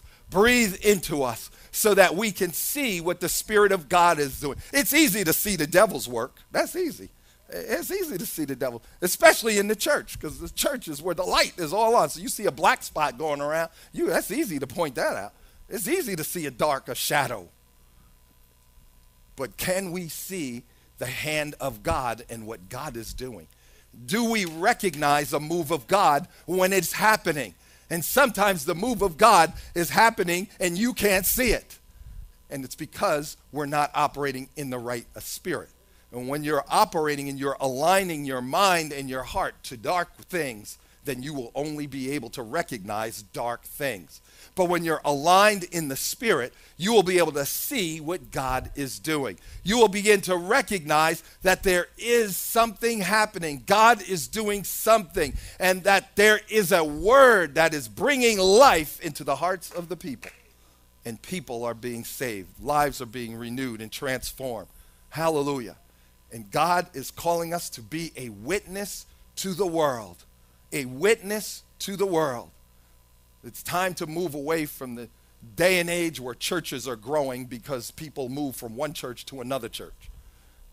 so that we can see what the Spirit of God is doing. It's easy to see the devil's work. That's easy. It's easy to see the devil, especially in the church, because the church is where the light is all on. So you see a black spot going around, that's easy to point that out. It's easy to see a shadow. But can we see the hand of God and what God is doing? Do we recognize a move of God when it's happening? And sometimes the move of God is happening and you can't see it. And it's because we're not operating in the right spirit. And when you're operating and you're aligning your mind and your heart to dark things, then you will only be able to recognize dark things. But when you're aligned in the Spirit, you will be able to see what God is doing. You will begin to recognize that there is something happening. God is doing something, and that there is a word that is bringing life into the hearts of the people. And people are being saved. Lives are being renewed and transformed. Hallelujah. And God is calling us to be a witness to the world. A witness to the world. It's time to move away from the day and age where churches are growing because people move from one church to another church.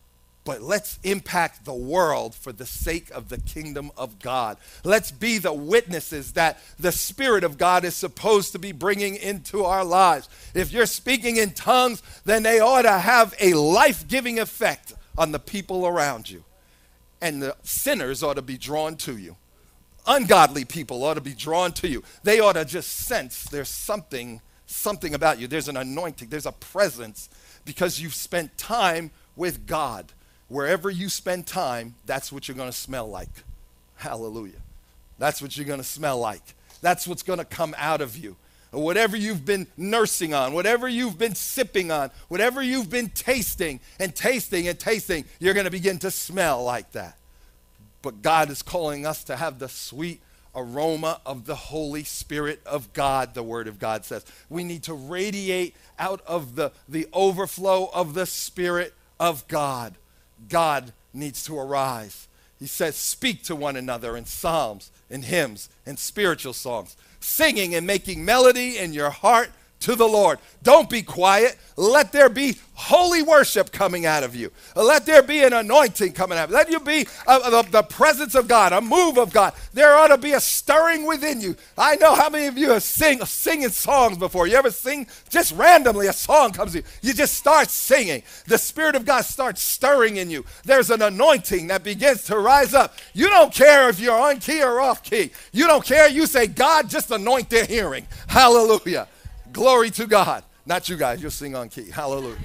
but let's impact the world for the sake of the kingdom of God. Let's be the witnesses that the Spirit of God is supposed to be bringing into our lives. If you're speaking in tongues, then they ought to have a life-giving effect on the people around you. And the sinners ought to be drawn to you. Ungodly people ought to be drawn to you. They ought to just sense there's something about you. There's an anointing. There's a presence because you've spent time with God. Wherever you spend time, that's what you're going to smell like. Hallelujah. That's what you're going to smell like. That's what's going to come out of you. Whatever you've been nursing on, whatever you've been sipping on, whatever you've been tasting and tasting and tasting, you're going to begin to smell like that. But God is calling us to have the sweet aroma of the Holy Spirit of God, the Word of God says. We need to radiate out of the overflow of the Spirit of God. God needs to arise. He says, speak to one another in psalms and hymns and spiritual songs, singing and making melody in your heart to the Lord. Don't be quiet. Let there be holy worship coming out of you. Let there be an anointing coming out. Let you be the presence of God, a move of God. There ought to be a stirring within you. I know how many of you have singing songs before. You ever sing just randomly, a song comes to you. You just start singing. The Spirit of God starts stirring in you. There's an anointing that begins to rise up. You don't care if you're on key or off key. You don't care. You say, God, just anoint their hearing. Hallelujah. Glory to God. Not you guys, you'll sing on key. Hallelujah.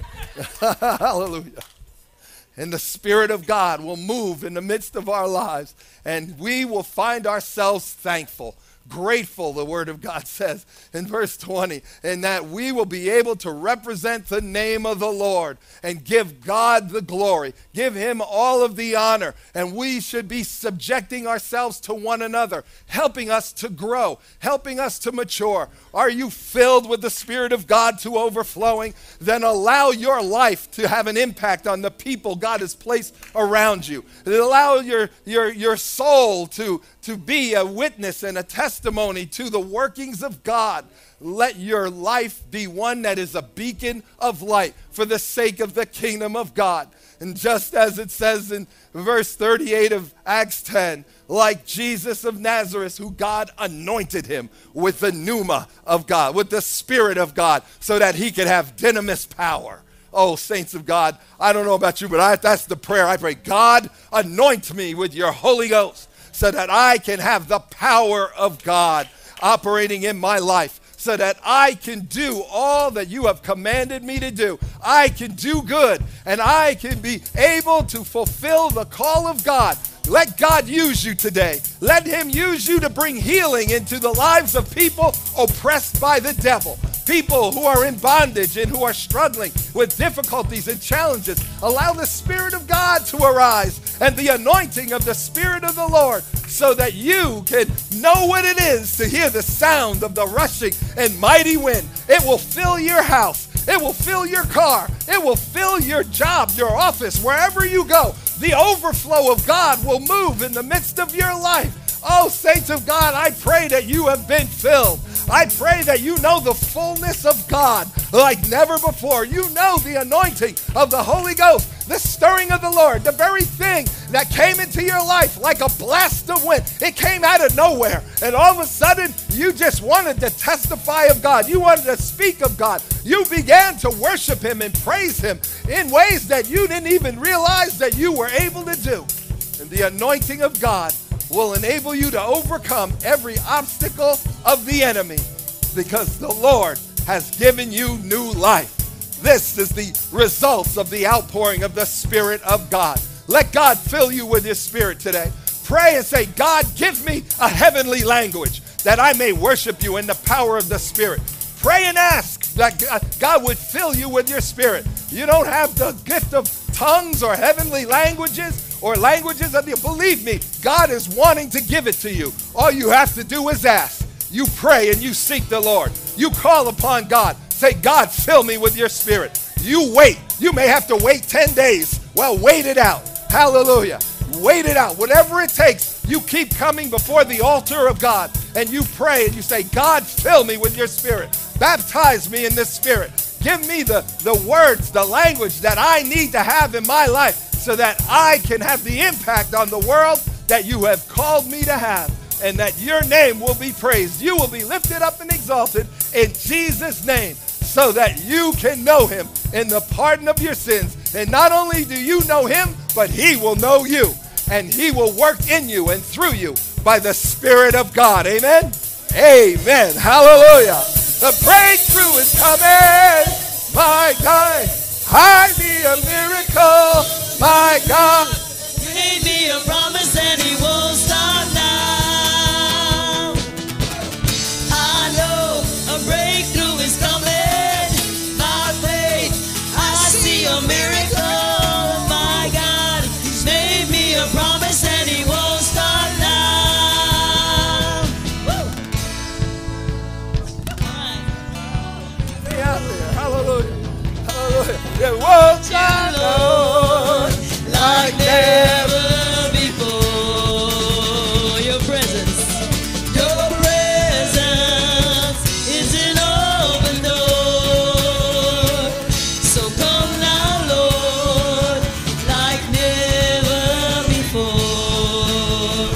Hallelujah. And the Spirit of God will move in the midst of our lives, and we will find ourselves thankful, grateful, the Word of God says in verse 20, and that we will be able to represent the name of the Lord and give God the glory, give Him all of the honor, and we should be subjecting ourselves to one another, helping us to grow, helping us to mature. Are you filled with the Spirit of God to overflowing? Then allow your life to have an impact on the people God has placed around you. Allow your soul to be a witness and a testimony to the workings of God. Let your life be one that is a beacon of light for the sake of the kingdom of God. And just as it says in verse 38 of Acts 10, like Jesus of Nazareth, who God anointed him with the pneuma of God, with the Spirit of God, so that he could have dynamis power. Oh, saints of God, I don't know about you, but that's the prayer I pray. God, anoint me with your Holy Ghost so that I can have the power of God operating in my life, so that I can do all that you have commanded me to do. I can do good, and I can be able to fulfill the call of God. Let God use you today. Let Him use you to bring healing into the lives of people oppressed by the devil, people who are in bondage and who are struggling with difficulties and challenges. Allow the Spirit of God to arise and the anointing of the Spirit of the Lord, so that you can know what it is to hear the sound of the rushing and mighty wind. It will fill your house. It will fill your car. It will fill your job, your office, wherever you go. The overflow of God will move in the midst of your life. Oh, saints of God, I pray that you have been filled. I pray that you know the fullness of God like never before. You know the anointing of the Holy Ghost, the stirring of the Lord, the very thing that came into your life like a blast of wind. It came out of nowhere, and all of a sudden, you just wanted to testify of God. You wanted to speak of God. You began to worship Him and praise Him in ways that you didn't even realize that you were able to do. And the anointing of God will enable you to overcome every obstacle of the enemy, because the Lord has given you new life. This is the results of the outpouring of the Spirit of God. Let God fill you with His Spirit today. Pray and say, God, give me a heavenly language that I may worship you in the power of the Spirit. Pray and ask that God would fill you with your Spirit. You don't have the gift of tongues or heavenly languages or languages of the, believe me, God is wanting to give it to you. All you have to do is ask. You pray and you seek the Lord. You call upon God. Say, God, fill me with your Spirit. You wait. You may have to wait 10 days. Well, wait it out. Hallelujah. Wait it out. Whatever it takes, you keep coming before the altar of God, and you pray and you say, God, fill me with your Spirit. Baptize me in this Spirit. Give me the words, the language that I need to have in my life, so that I can have the impact on the world that you have called me to have, and that your name will be praised. You will be lifted up and exalted in Jesus' name, so that you can know him in the pardon of your sins. And not only do you know him, but he will know you, and he will work in you and through you by the Spirit of God. Amen? Amen. Hallelujah. The breakthrough is coming. My God, I need a miracle. My God, gave me a promise and he won't stop now. I know a breakthrough is coming. By faith, I see a miracle. My God, he's made me a promise and he won't stop now. Woo! stay out there. Hallelujah. Hallelujah. It won't shine, Lord, like never before. Your presence is an open door. So come now, Lord, like never before.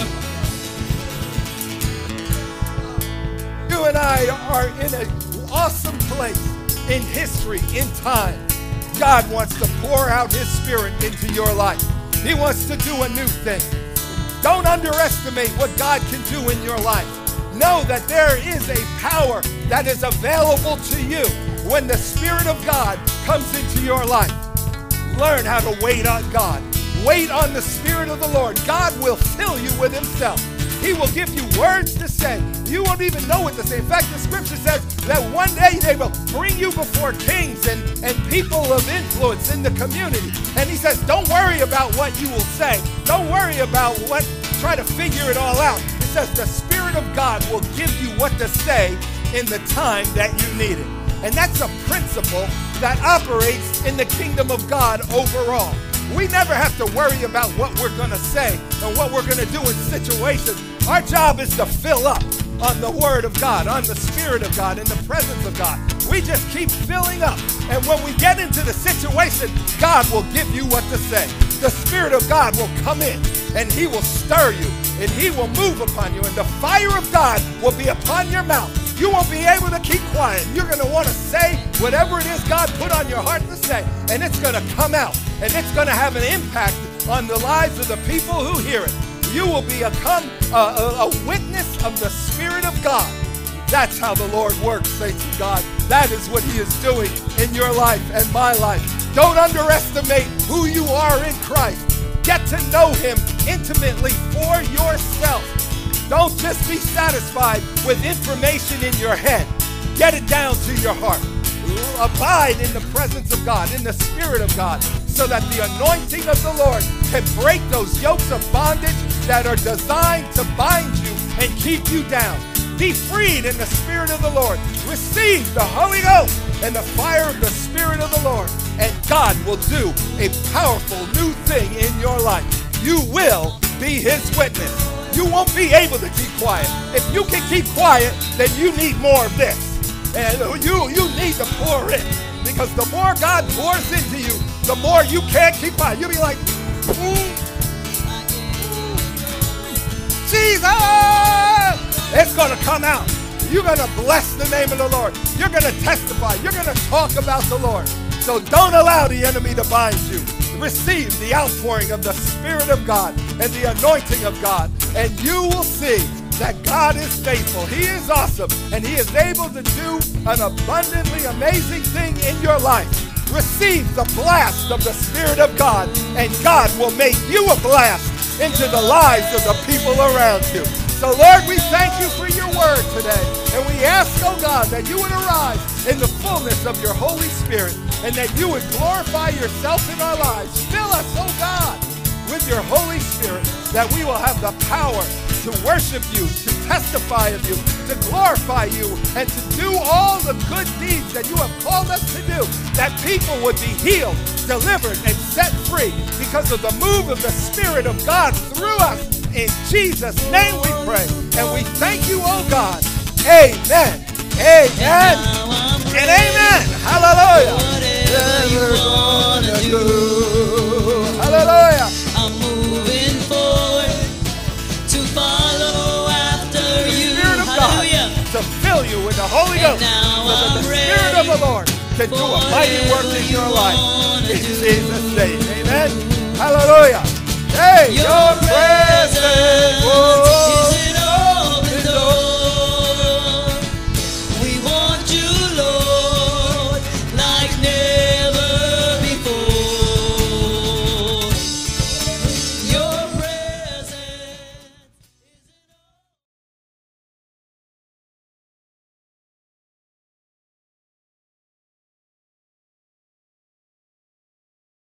You and I are in an awesome place in history, in time. God wants to pour out his Spirit into your life. He wants to do a new thing. Don't underestimate what God can do in your life. Know that there is a power that is available to you when the Spirit of God comes into your life. Learn how to wait on God. Wait on the Spirit of the Lord. God will fill you with himself. He will give you words to say. You won't even know what to say. In fact, the scripture says that one day they will bring you before kings and people of influence in the community. And he says, don't worry about what you will say. Don't worry about try to figure it all out. It says the Spirit of God will give you what to say in the time that you need it. And that's a principle that operates in the kingdom of God overall. We never have to worry about what we're going to say and what we're going to do in situations. Our job is to fill up on the Word of God, on the Spirit of God, in the presence of God. We just keep filling up. And when we get into the situation, God will give you what to say. The Spirit of God will come in and he will stir you and he will move upon you. And the fire of God will be upon your mouth. You won't be able to keep quiet. You're going to want to say whatever it is God put on your heart to say. And it's going to come out. And it's going to have an impact on the lives of the people who hear it. You will become a witness of the Spirit of God. That's how the Lord works, saints of God. That is what he is doing in your life and my life. Don't underestimate who you are in Christ. Get to know him intimately for yourself. Don't just be satisfied with information in your head. Get it down to your heart. Abide in the presence of God, in the Spirit of God, so that the anointing of the Lord can break those yokes of bondage that are designed to bind you and keep you down. Be freed in the Spirit of the Lord. Receive the Holy Ghost and the fire of the Spirit of the Lord, and God will do a powerful new thing in your life. You will be his witness. You won't be able to keep quiet. If you can keep quiet, then you need more of this. And you need to pour in. Because the more God pours into you, the more you can't keep quiet. You'll be like, Jesus! It's going to come out. You're going to bless the name of the Lord. You're going to testify. You're going to talk about the Lord. So don't allow the enemy to bind you. Receive the outpouring of the Spirit of God and the anointing of God, and you will see that God is faithful. He is awesome, and he is able to do an abundantly amazing thing in your life. Receive the blast of the Spirit of God, and God will make you a blast into the lives of the people around you. So, Lord, we thank you for your word today, and we ask, oh God, that you would arise in the fullness of your Holy Spirit, and that you would glorify yourself in our lives. Fill us, oh God, with your Holy Spirit, that we will have the power to worship you, to testify of you, to glorify you, and to do all the good deeds that you have called us to do, that people would be healed, delivered, and set free because of the move of the Spirit of God through us. In Jesus' name we pray, and we thank you, oh God. Amen, amen, and amen. Hallelujah. Whatever you wanna do. Hallelujah. can do a mighty work in your life. In Jesus' name. Amen. Hallelujah. Hey.